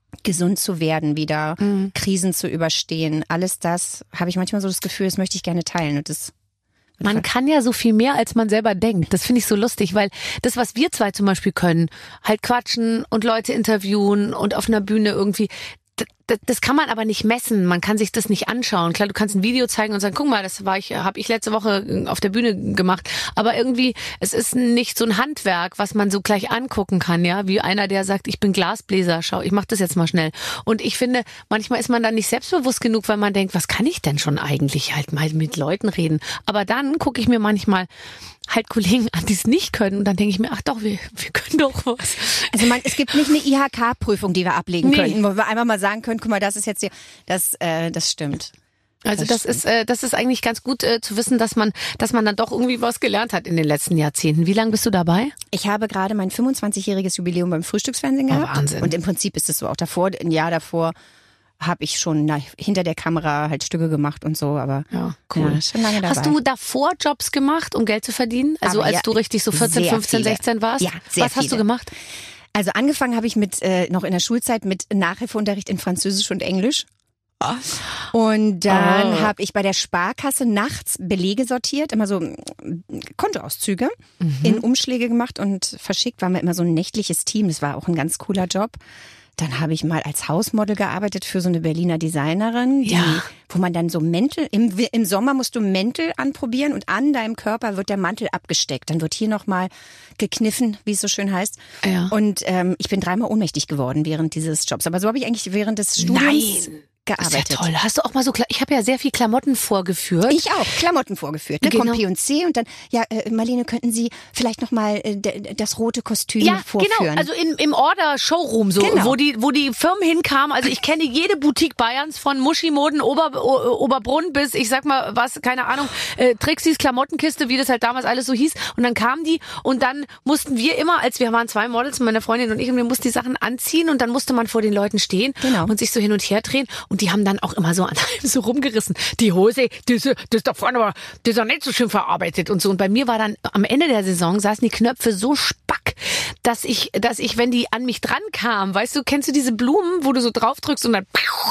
gesund zu werden, wieder mhm. Krisen zu überstehen. Alles das habe ich manchmal so das Gefühl, das möchte ich gerne teilen. Und das Man kann ja so viel mehr, als man selber denkt. Das finde ich so lustig, weil das, was wir zwei zum Beispiel können, halt quatschen und Leute interviewen und auf einer Bühne irgendwie, das, das kann man aber nicht messen. Man kann sich das nicht anschauen. Klar, du kannst ein Video zeigen und sagen, guck mal, das war ich, habe ich letzte Woche auf der Bühne gemacht. Aber irgendwie, es ist nicht so ein Handwerk, was man so gleich angucken kann, ja, wie einer, der sagt, ich bin Glasbläser. Schau, ich mach das jetzt mal schnell. Und ich finde, manchmal ist man dann nicht selbstbewusst genug, weil man denkt, was kann ich denn schon eigentlich halt mal mit Leuten reden? Aber dann gucke ich mir manchmal halt Kollegen an, die es nicht können. Und dann denke ich mir, ach doch, wir, wir können doch was. Also man, es gibt nicht eine I H K-Prüfung, die wir ablegen Nee. könnten, wo wir einfach mal sagen können, guck mal, das ist jetzt hier, das, äh, das stimmt. Also Das das, ist äh, das ist eigentlich ganz gut äh, zu wissen, dass man dass man dann doch irgendwie was gelernt hat in den letzten Jahrzehnten. Wie lange bist du dabei? Ich habe gerade mein fünfundzwanzigjähriges Jubiläum beim Frühstücksfernsehen Oh, gehabt. Wahnsinn. Und im Prinzip ist es so auch davor, ein Jahr davor habe ich schon na, hinter der Kamera halt Stücke gemacht und so, aber Ja, cool. ja, schon lange dabei. Hast du davor Jobs gemacht, um Geld zu verdienen? Also Aber als ja, du richtig so vierzehn, sehr fünfzehn, viele. sechzehn warst? Ja, sehr Was hast du viele. gemacht? Also angefangen habe ich mit äh, noch in der Schulzeit mit Nachhilfeunterricht in Französisch und Englisch. Und dann Oh. habe ich bei der Sparkasse nachts Belege sortiert, immer so mm, Kontoauszüge in Umschläge gemacht und verschickt. Waren wir immer so ein nächtliches Team. Das war auch ein ganz cooler Job. Dann habe ich mal als Hausmodel gearbeitet für so eine Berliner Designerin, die, Ja. wo man dann so Mäntel, im, im Sommer musst du Mäntel anprobieren und an deinem Körper wird der Mantel abgesteckt. Dann wird hier nochmal gekniffen, wie es so schön heißt. Ja. Und ähm, ich bin dreimal ohnmächtig geworden während dieses Jobs. Aber so habe ich eigentlich während des Studiums Nein. gearbeitet. Ist ja toll. Hast du auch mal so, Kla- ich habe ja sehr viel Klamotten vorgeführt. Ich auch, Klamotten vorgeführt. Ne? Genau. Kommt P und C und dann, ja, äh, Marlene, könnten Sie vielleicht nochmal äh, d- das rote Kostüm Ja, vorführen? genau. Also in, im Order-Showroom so, Genau. wo die wo die Firmen hinkamen. Also ich kenne jede Boutique Bayerns von Muschimoden, Ober, O- Oberbrunn bis, ich sag mal, was, keine Ahnung, äh, Trixis Klamottenkiste, wie das halt damals alles so hieß. Und dann kamen die und dann mussten wir immer, als wir waren zwei Models, meine Freundin und ich, und wir mussten die Sachen anziehen und dann musste man vor den Leuten stehen Genau. und sich so hin und her drehen. Und die haben dann auch immer so an einem so rumgerissen. Die Hose, das, das ist da vorne, aber das ist doch nicht so schön verarbeitet und so. Und bei mir war dann am Ende der Saison saßen die Knöpfe so spack, dass ich, dass ich, wenn die an mich dran kamen, weißt du, kennst du diese Blumen, wo du so drauf drückst und dann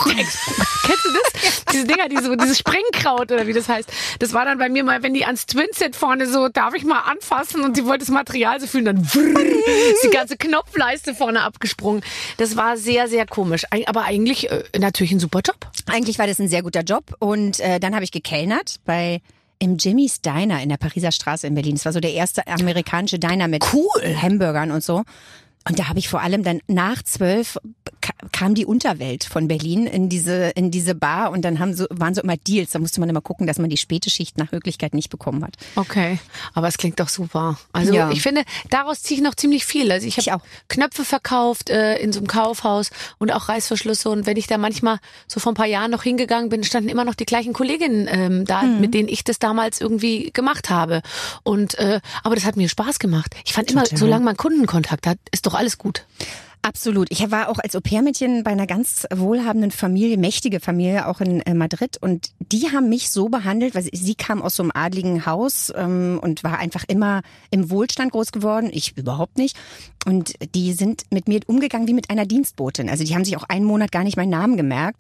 kennst du das? Diese Dinger, diese, dieses Springkraut oder wie das heißt. Das war dann bei mir mal, wenn die ans Twinset vorne so, darf ich mal anfassen und sie wollte das Material so fühlen, dann vrrr, ist die ganze Knopfleiste vorne abgesprungen. Das war sehr, sehr komisch. Eig- Aber eigentlich äh, natürlich ein super Job. Eigentlich war das ein sehr guter Job und äh, dann habe ich gekellnert bei im Jimmy's Diner in der Pariser Straße in Berlin. Das war so der erste amerikanische Diner mit Cool. Hamburgern und so. Und da habe ich vor allem dann nach zwölf ka- kam die Unterwelt von Berlin in diese in diese Bar und dann haben so waren so immer Deals. Da musste man immer gucken, dass man die späte Schicht nach Möglichkeit nicht bekommen hat. Okay, aber es klingt doch super. Also Ja. ich finde, daraus ziehe ich noch ziemlich viel. Also ich Ich habe auch. Knöpfe verkauft äh, in so einem Kaufhaus und auch Reißverschlüsse. Und wenn ich da manchmal so vor ein paar Jahren noch hingegangen bin, standen immer noch die gleichen Kolleginnen ähm, da, Mhm. mit denen ich das damals irgendwie gemacht habe. Und äh, aber das hat mir Spaß gemacht. Ich fand immer, Total. solange man Kundenkontakt hat, ist doch alles gut. Absolut. Ich war auch als Au-pair-Mädchen bei einer ganz wohlhabenden Familie, mächtige Familie, auch in äh, Madrid. Und die haben mich so behandelt, weil sie, sie kam aus so einem adligen Haus ähm, und war einfach immer im Wohlstand groß geworden. Ich überhaupt nicht. Und die sind mit mir umgegangen wie mit einer Dienstbotin. Also die haben sich auch einen Monat gar nicht meinen Namen gemerkt.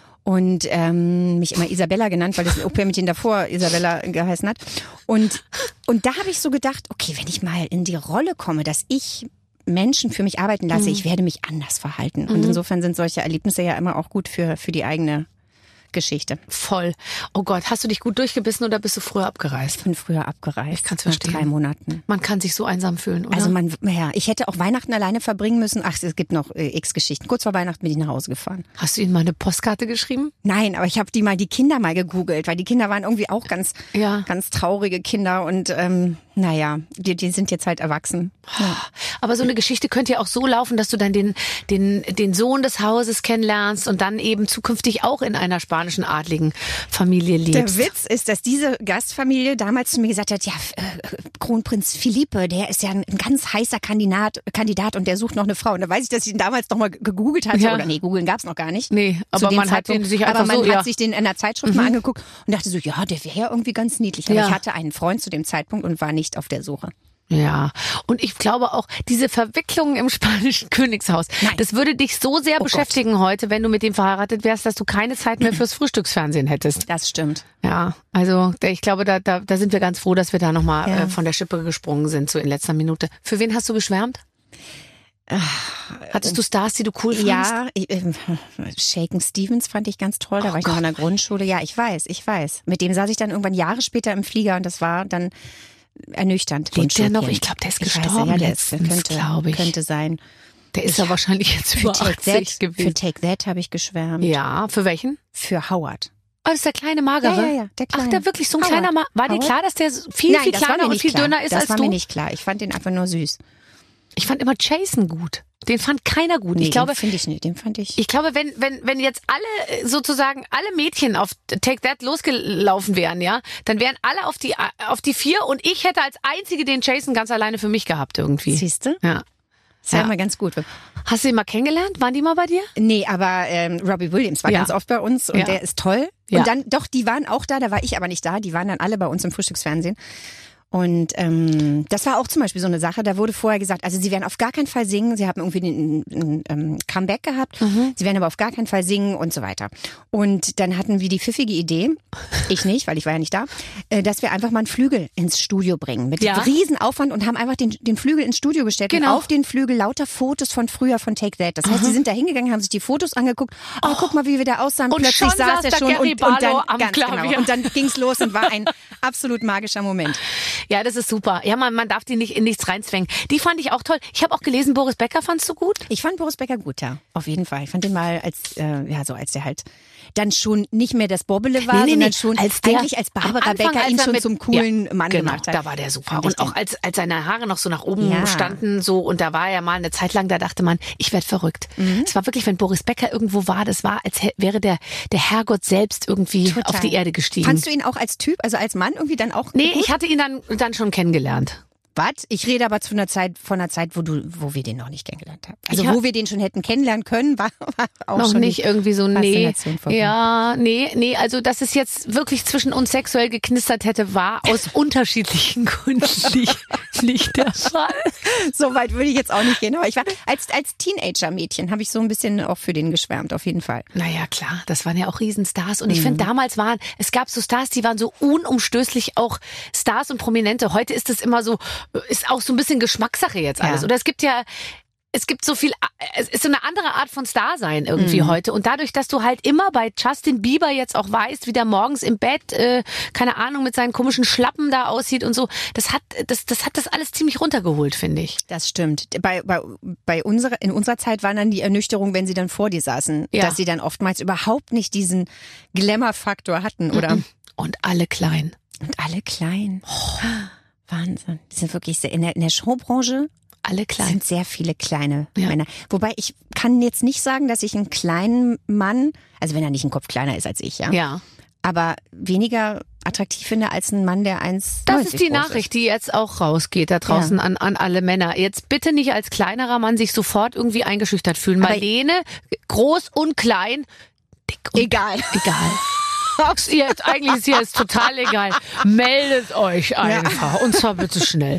Und ähm, mich immer Isabella genannt, weil das Au-pair-Mädchen davor Isabella geheißen hat. Und, und da habe ich so gedacht, okay, wenn ich mal in die Rolle komme, dass ich Menschen für mich arbeiten lasse, ich werde mich anders verhalten. Und insofern sind solche Erlebnisse ja immer auch gut für, für die eigene Geschichte. Voll. Oh Gott, hast du dich gut durchgebissen oder bist du früher abgereist? Ich bin früher abgereist. Ich kann's nach verstehen. drei Monaten. Man kann sich so einsam fühlen, oder? Also man, ja, ich hätte auch Weihnachten alleine verbringen müssen. Ach, es gibt noch äh, x Geschichten. Kurz vor Weihnachten bin ich nach Hause gefahren. Hast du ihnen mal eine Postkarte geschrieben? Nein, aber ich habe die mal die Kinder mal gegoogelt, weil die Kinder waren irgendwie auch ganz, Ja. ganz traurige Kinder und ähm, naja, die, die sind jetzt halt erwachsen. Ja. Aber so eine Geschichte könnte ja auch so laufen, dass du dann den, den, den Sohn des Hauses kennenlernst und dann eben zukünftig auch in einer spanischen adligen Familie lebst. Der Witz ist, dass diese Gastfamilie damals zu mir gesagt hat, ja, äh, Kronprinz Felipe, der ist ja ein, ein ganz heißer Kandidat, Kandidat und der sucht noch eine Frau. Und da weiß ich, dass ich ihn damals noch mal gegoogelt hatte. Ja. Oder nee, googeln gab's noch gar nicht. Nee, Zu aber dem man hat Zeitpunkt. den sich einfach Aber man so, hat ja. sich den in der Zeitschrift mal angeguckt und dachte so, ja, der wäre ja irgendwie ganz niedlich. Aber Ja. ich hatte einen Freund zu dem Zeitpunkt und war nicht auf der Suche. Ja, und ich glaube auch, diese Verwicklungen im spanischen Königshaus, Nein. das würde dich so sehr Oh beschäftigen heute, wenn du mit dem verheiratet wärst, dass du keine Zeit mehr fürs Frühstücksfernsehen hättest. Das stimmt. Ja, also ich glaube, da, da, da sind wir ganz froh, dass wir da nochmal Ja. äh, von der Schippe gesprungen sind, so in letzter Minute. Für wen hast du geschwärmt? Hattest du Stars, die du cool fandst? Ja, ich, ähm, Shaken Stevens fand ich ganz toll. Da Oh war ich noch in der Grundschule. Ja, ich weiß, ich weiß. Mit dem saß ich dann irgendwann Jahre später im Flieger und das war dann ernüchternd. Lebt der noch? Grundschulkind. Ich glaube, der ist Ich weiß, gestorben ja, der ist, letztens, könnte, glaube ich. könnte sein. Der ist ja wahrscheinlich jetzt Für über Take achtzig That, gewesen. für Take That habe ich geschwärmt. Ja, für welchen? Für Howard. Oh, das ist der kleine Magere? Ja, ja, ja, der Kleine. Ach, der wirklich so ein Howard. kleiner Ma War dir Howard? klar, dass der so viel, Nein, viel das war kleiner mir und nicht viel klar. dünner ist das als war du? mir nicht klar. Ich fand den einfach nur süß. Ich fand immer Jason gut. Den fand keiner gut. Nee, ich glaube, den finde ich nicht. Den fand ich. ich glaube, wenn, wenn, wenn jetzt alle, äh, sozusagen, alle Mädchen auf Take That losgelaufen wären, ja, dann wären alle auf die, auf die vier und ich hätte als einzige den Jason ganz alleine für mich gehabt irgendwie. Siehst du? Ja. Das war Ja. immer ganz gut. Hast du ihn mal kennengelernt? Waren die mal bei dir? Nee, aber ähm, Robbie Williams war Ja. ganz oft bei uns und Ja. der ist toll. Ja. Und dann, doch, die waren auch da, da war ich aber nicht da. Die waren dann alle bei uns im Frühstücksfernsehen. Und ähm, das war auch zum Beispiel so eine Sache, da wurde vorher gesagt, also sie werden auf gar keinen Fall singen, sie haben irgendwie ein, ein, ein Comeback gehabt, Mhm. sie werden aber auf gar keinen Fall singen und so weiter. Und dann hatten wir die pfiffige Idee, ich nicht, weil ich war ja nicht da, äh, dass wir einfach mal einen Flügel ins Studio bringen, mit Ja. Riesenaufwand und haben einfach den, den Flügel ins Studio gestellt Genau. und auf den Flügel lauter Fotos von früher von Take That. Das heißt, sie sind da hingegangen, haben sich die Fotos angeguckt, oh, guck mal, wie wir da aussahen, Und plötzlich schon saß saß er da schon Gary und, und dann, Barlow am ganz Klavier. genau, und dann ging's los und war ein absolut magischer Moment. Ja, das ist super. Ja, man, man darf die nicht in nichts reinzwängen. Die fand ich auch toll. Ich habe auch gelesen, Boris Becker fandst du gut? Ich fand Boris Becker gut, ja, auf jeden Fall. Ich fand den mal als, äh, ja, so als der halt dann schon nicht mehr das Bobbele war, Nee, nee, sondern nee. schon Als der- eigentlich als Barbara am Anfang, Becker als ihn er schon mit- zum coolen ja, Mann genau, gemacht hat. Da war der super. Fand ich Und auch den. als, als seine Haare noch so nach oben Ja. standen, so, und da war er mal eine Zeit lang, da dachte man, ich werd verrückt. Mhm. Es war wirklich, wenn Boris Becker irgendwo war, das war, als hä- wäre der, der Herrgott selbst irgendwie Total. auf die Erde gestiegen. Fandst du ihn auch als Typ, also als Mann irgendwie dann auch Nee, gut? ich hatte ihn dann, dann schon kennengelernt. Was? Ich rede aber zu einer Zeit, von einer Zeit, wo du, wo wir den noch nicht kennengelernt haben. Also Ich hab- wo wir den schon hätten kennenlernen können, war, war auch Noch schon nicht die irgendwie so, nee. Faszination vorbei. Ja, nee, nee, also dass es jetzt wirklich zwischen uns sexuell geknistert hätte, war aus unterschiedlichen Gründen nicht, nicht der Fall. So weit würde ich jetzt auch nicht gehen. Aber ich war als, als Teenager-Mädchen habe ich so ein bisschen auch für den geschwärmt, auf jeden Fall. Naja, klar, das waren ja auch Riesenstars. Und ich Mhm. finde, damals waren, es gab so Stars, die waren so unumstößlich auch Stars und Prominente. Heute ist es immer so, ist auch so ein bisschen Geschmackssache jetzt alles. Ja. Oder es gibt ja, es gibt so viel, es ist so eine andere Art von Star sein irgendwie Mhm. heute. Und dadurch, dass du halt immer bei Justin Bieber jetzt auch weißt, wie der morgens im Bett, äh, keine Ahnung, mit seinen komischen Schlappen da aussieht und so, das hat, das, das hat das alles ziemlich runtergeholt, finde ich. Das stimmt. Bei, bei, bei unserer, in unserer Zeit waren dann die Ernüchterung, wenn sie dann vor dir saßen, Ja. dass sie dann oftmals überhaupt nicht diesen Glamour-Faktor hatten, oder? Und alle klein. Und alle klein. Wahnsinn. Die sind wirklich sehr, in der, in der Showbranche Alle klein. sind sehr viele kleine Ja. Männer. Wobei ich kann jetzt nicht sagen, dass ich einen kleinen Mann, also wenn er nicht einen Kopf kleiner ist als ich, ja, Ja. aber weniger attraktiv finde als ein Mann, der eins Das ist die Nachricht, die jetzt auch rausgeht da draußen Ja. an, an alle Männer. Jetzt bitte nicht als kleinerer Mann sich sofort irgendwie eingeschüchtert fühlen. Aber- Marlene, groß und klein, dick und Egal. egal. Ihr jetzt, eigentlich ist hier jetzt total egal. Meldet euch einfach. Und zwar bitte schnell.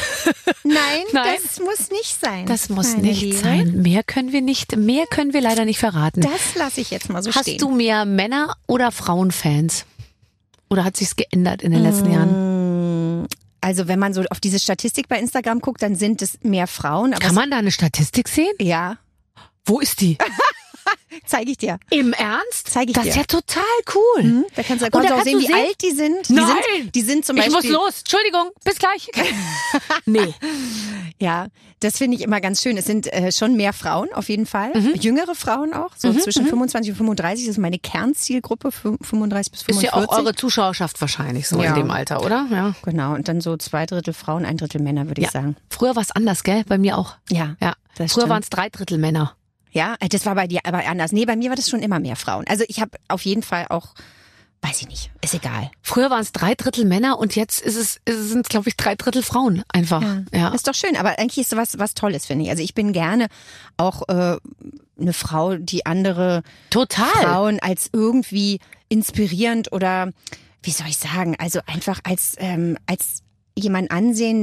Nein, Nein. das muss nicht sein. Das muss meine nicht Liebe. sein. Mehr können wir nicht, mehr können wir leider nicht verraten. Das lasse ich jetzt mal so Hast stehen. du mehr Männer- oder Frauenfans? Oder hat sich's geändert in den letzten Jahren? Also wenn man so auf diese Statistik bei Instagram guckt, dann sind es mehr Frauen. Aber Kann man da eine Statistik sehen? es, ja, Wo ist die? zeige ich dir. Im Ernst? Zeig ich das dir. ist ja total cool. Mhm. Da kannst du, Und kannst da du auch kannst sehen, du wie sehen- alt die sind. Die Nein! sind, die sind zum Ich Beispiel. muss los. Entschuldigung, bis gleich. nee. Ja, das finde ich immer ganz schön. Es sind äh, schon mehr Frauen auf jeden Fall. Mhm. Jüngere Frauen auch. So zwischen fünfundzwanzig und fünfunddreißig. Das ist meine Kernzielgruppe. fünfunddreißig bis Ist fünfundvierzig. ja auch eure Zuschauerschaft wahrscheinlich so Ja. in dem Alter, oder? Ja. Genau. Und dann so zwei Drittel Frauen, ein Drittel Männer, würde ich Ja. sagen. Früher war es anders, gell? Bei mir auch. Ja. Ja. Das Früher stimmt. waren es drei Drittel Männer. Ja, das war bei dir aber anders. Nee, bei mir war das schon immer mehr Frauen. Also ich habe auf jeden Fall auch, weiß ich nicht, ist egal. Früher waren es drei Drittel Männer und jetzt ist es, ist es sind, glaube ich, drei Drittel Frauen einfach. Ja. Ist doch schön, aber eigentlich ist was was Tolles, finde ich. Also ich bin gerne auch äh, eine Frau, die andere Total. Frauen als irgendwie inspirierend oder wie soll ich sagen, also einfach als ähm, als jemand ansehen,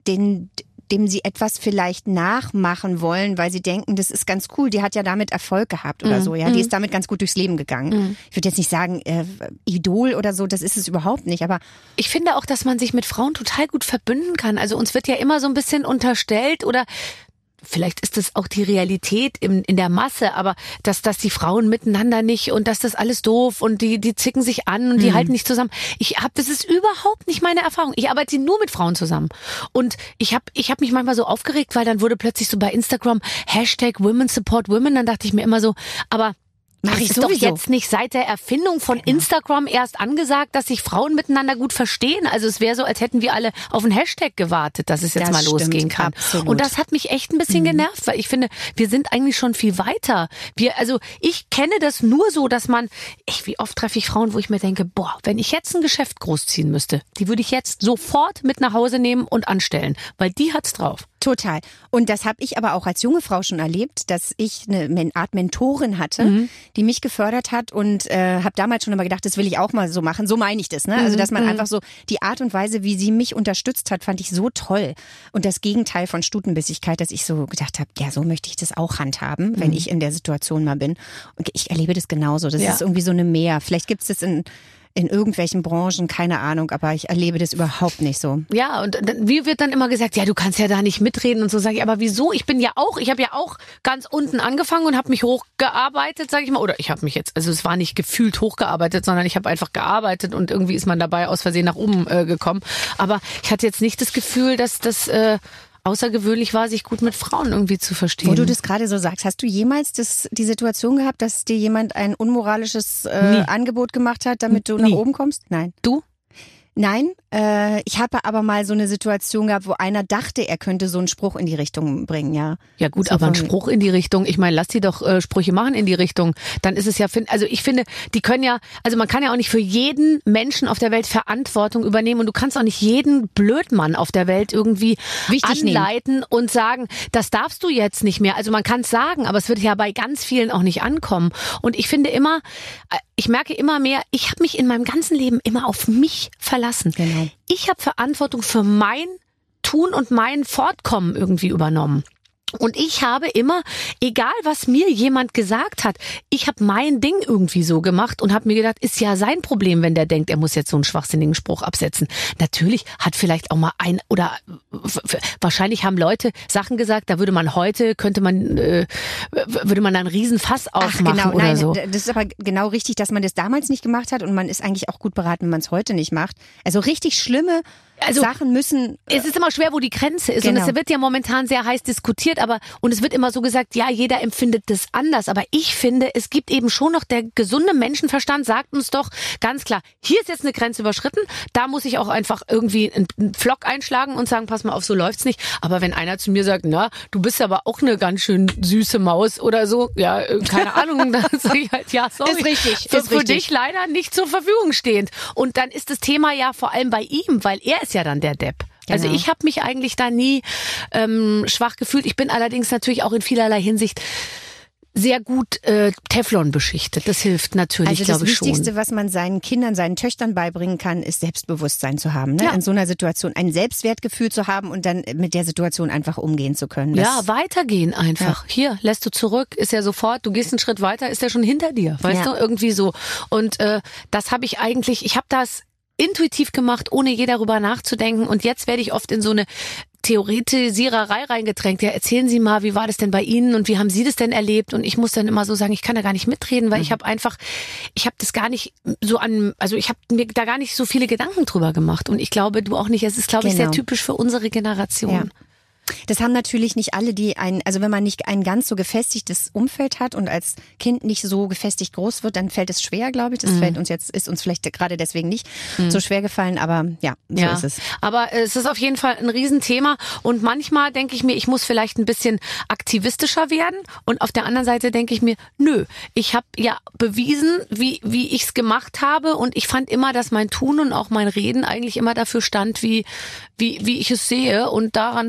den dem sie etwas vielleicht nachmachen wollen, weil sie denken, das ist ganz cool, die hat ja damit Erfolg gehabt oder mm. so, ja, die ist damit ganz gut durchs Leben gegangen. Mm. Ich würde jetzt nicht sagen, äh, Idol oder so, das ist es überhaupt nicht, aber ich finde auch, dass man sich mit Frauen total gut verbünden kann. Also uns wird ja immer so ein bisschen unterstellt oder vielleicht ist das auch die Realität in, in der Masse, aber dass, dass die Frauen miteinander nicht und dass das alles doof und die, die zicken sich an und die mhm. halten nicht zusammen. Ich hab, das ist überhaupt nicht meine Erfahrung. Ich arbeite nur mit Frauen zusammen. Und ich habe ich hab mich manchmal so aufgeregt, weil dann wurde plötzlich so bei Instagram Hashtag Women Support Women. Dann dachte ich mir immer so, aber Mach ich ist sowieso. Doch jetzt nicht seit der Erfindung von genau. Instagram erst angesagt, dass sich Frauen miteinander gut verstehen. Also es wäre so, als hätten wir alle auf einen Hashtag gewartet, dass es jetzt das mal stimmt, losgehen kann. Absolut. Und das hat mich echt ein bisschen mhm. genervt, weil ich finde, wir sind eigentlich schon viel weiter. Wir, also ich kenne das nur so, dass man, ich, wie oft treffe ich Frauen, wo ich mir denke, boah, wenn ich jetzt ein Geschäft großziehen müsste, die würde ich jetzt sofort mit nach Hause nehmen und anstellen, weil die hat's drauf. Total. Und das habe ich aber auch als junge Frau schon erlebt, dass ich eine Art Mentorin hatte, mhm. die mich gefördert hat und äh, habe damals schon immer gedacht, das will ich auch mal so machen. So meine ich das, ne? Also dass man mhm. einfach so die Art und Weise, wie sie mich unterstützt hat, fand ich so toll. Und das Gegenteil von Stutenbissigkeit, dass ich so gedacht habe, ja, so möchte ich das auch handhaben, mhm. wenn ich in der Situation mal bin. Und ich erlebe das genauso. Das ja. ist irgendwie so eine Mehr. Vielleicht gibt es das in in irgendwelchen Branchen, keine Ahnung, aber ich erlebe das überhaupt nicht so. Ja, und wie wird dann immer gesagt, ja, du kannst ja da nicht mitreden und so, sage ich, aber wieso? Ich bin ja auch, ich habe ja auch ganz unten angefangen und habe mich hochgearbeitet, sage ich mal, oder ich habe mich jetzt, also es war nicht gefühlt hochgearbeitet, sondern ich habe einfach gearbeitet und irgendwie ist man dabei aus Versehen nach oben äh, gekommen, aber ich hatte jetzt nicht das Gefühl, dass das äh, außergewöhnlich war, sich gut mit Frauen irgendwie zu verstehen. Wo du das gerade so sagst, hast du jemals das, die Situation gehabt, dass dir jemand ein unmoralisches äh, Angebot gemacht hat, damit du Nie. nach oben kommst? Nein. Du? Nein, äh, ich habe aber mal so eine Situation gehabt, wo einer dachte, er könnte so einen Spruch in die Richtung bringen, ja. Ja gut, so aber ein Spruch in die Richtung, ich meine, lass die doch äh, Sprüche machen in die Richtung. Dann ist es ja, also ich finde, die können ja, also man kann ja auch nicht für jeden Menschen auf der Welt Verantwortung übernehmen und du kannst auch nicht jeden Blödmann auf der Welt irgendwie Wichtig anleiten nehmen. Und sagen, das darfst du jetzt nicht mehr. Also man kann es sagen, aber es wird ja bei ganz vielen auch nicht ankommen. Und ich finde immer, ich merke immer mehr, ich habe mich in meinem ganzen Leben immer auf mich verlassen. Genau. Ich habe Verantwortung für mein Tun und mein Fortkommen irgendwie übernommen. Und ich habe immer, egal was mir jemand gesagt hat, ich habe mein Ding irgendwie so gemacht und habe mir gedacht, ist ja sein Problem, wenn der denkt, er muss jetzt so einen schwachsinnigen Spruch absetzen. Natürlich hat vielleicht auch mal ein, oder wahrscheinlich haben Leute Sachen gesagt, da würde man heute, könnte man, äh, würde man da einen Riesenfass aufmachen. Ach, genau, oder nein, so. Das ist aber genau richtig, dass man das damals nicht gemacht hat und man ist eigentlich auch gut beraten, wenn man es heute nicht macht. Also richtig schlimme Also, Sachen müssen... Äh, es ist immer schwer, wo die Grenze ist. Genau. Und es wird ja momentan sehr heiß diskutiert, aber und es wird immer so gesagt, ja, jeder empfindet das anders. Aber ich finde, es gibt eben schon noch, der gesunde Menschenverstand sagt uns doch ganz klar, hier ist jetzt eine Grenze überschritten, da muss ich auch einfach irgendwie einen Pflock einschlagen und sagen, pass mal auf, so läuft's nicht. Aber wenn einer zu mir sagt, na, du bist aber auch eine ganz schön süße Maus oder so, ja, keine Ahnung, dann sage ich halt, ja, sorry. Ist richtig. Für, ist für richtig. dich leider nicht zur Verfügung stehend. Und dann ist das Thema ja vor allem bei ihm, weil er ist ja dann der Depp. Genau. Also ich habe mich eigentlich da nie ähm, schwach gefühlt. Ich bin allerdings natürlich auch in vielerlei Hinsicht sehr gut äh, Teflon beschichtet. Das hilft natürlich, also glaube ich schon. Das Wichtigste, was man seinen Kindern, seinen Töchtern beibringen kann, ist Selbstbewusstsein zu haben. Ne? Ja. In so einer Situation ein Selbstwertgefühl zu haben und dann mit der Situation einfach umgehen zu können. Das ja, weitergehen einfach. Ja. Hier, lässt du zurück, ist ja sofort, du gehst einen Schritt weiter, ist ja schon hinter dir. Weißt ja. du, irgendwie so. Und äh, das habe ich eigentlich, ich habe das intuitiv gemacht, ohne je darüber nachzudenken. Und jetzt werde ich oft in so eine Theoretisiererei reingedrängt. Ja, erzählen Sie mal, wie war das denn bei Ihnen und wie haben Sie das denn erlebt? Und ich muss dann immer so sagen, ich kann da gar nicht mitreden, weil mhm. ich habe einfach, ich habe das gar nicht so an, also ich habe mir da gar nicht so viele Gedanken drüber gemacht. Und ich glaube, du auch nicht. Es ist, glaube genau. ich, sehr typisch für unsere Generation. Ja. Das haben natürlich nicht alle, die ein, also wenn man nicht ein ganz so gefestigtes Umfeld hat und als Kind nicht so gefestigt groß wird, dann fällt es schwer, glaube ich. Das mhm. fällt uns jetzt, ist uns vielleicht gerade deswegen nicht mhm. so schwer gefallen, aber ja, so ja. ist es. Aber es ist auf jeden Fall ein Riesenthema und manchmal denke ich mir, ich muss vielleicht ein bisschen aktivistischer werden und auf der anderen Seite denke ich mir, nö, ich habe ja bewiesen, wie wie ich es gemacht habe und ich fand immer, dass mein Tun und auch mein Reden eigentlich immer dafür stand, wie wie wie ich es sehe und daran, also da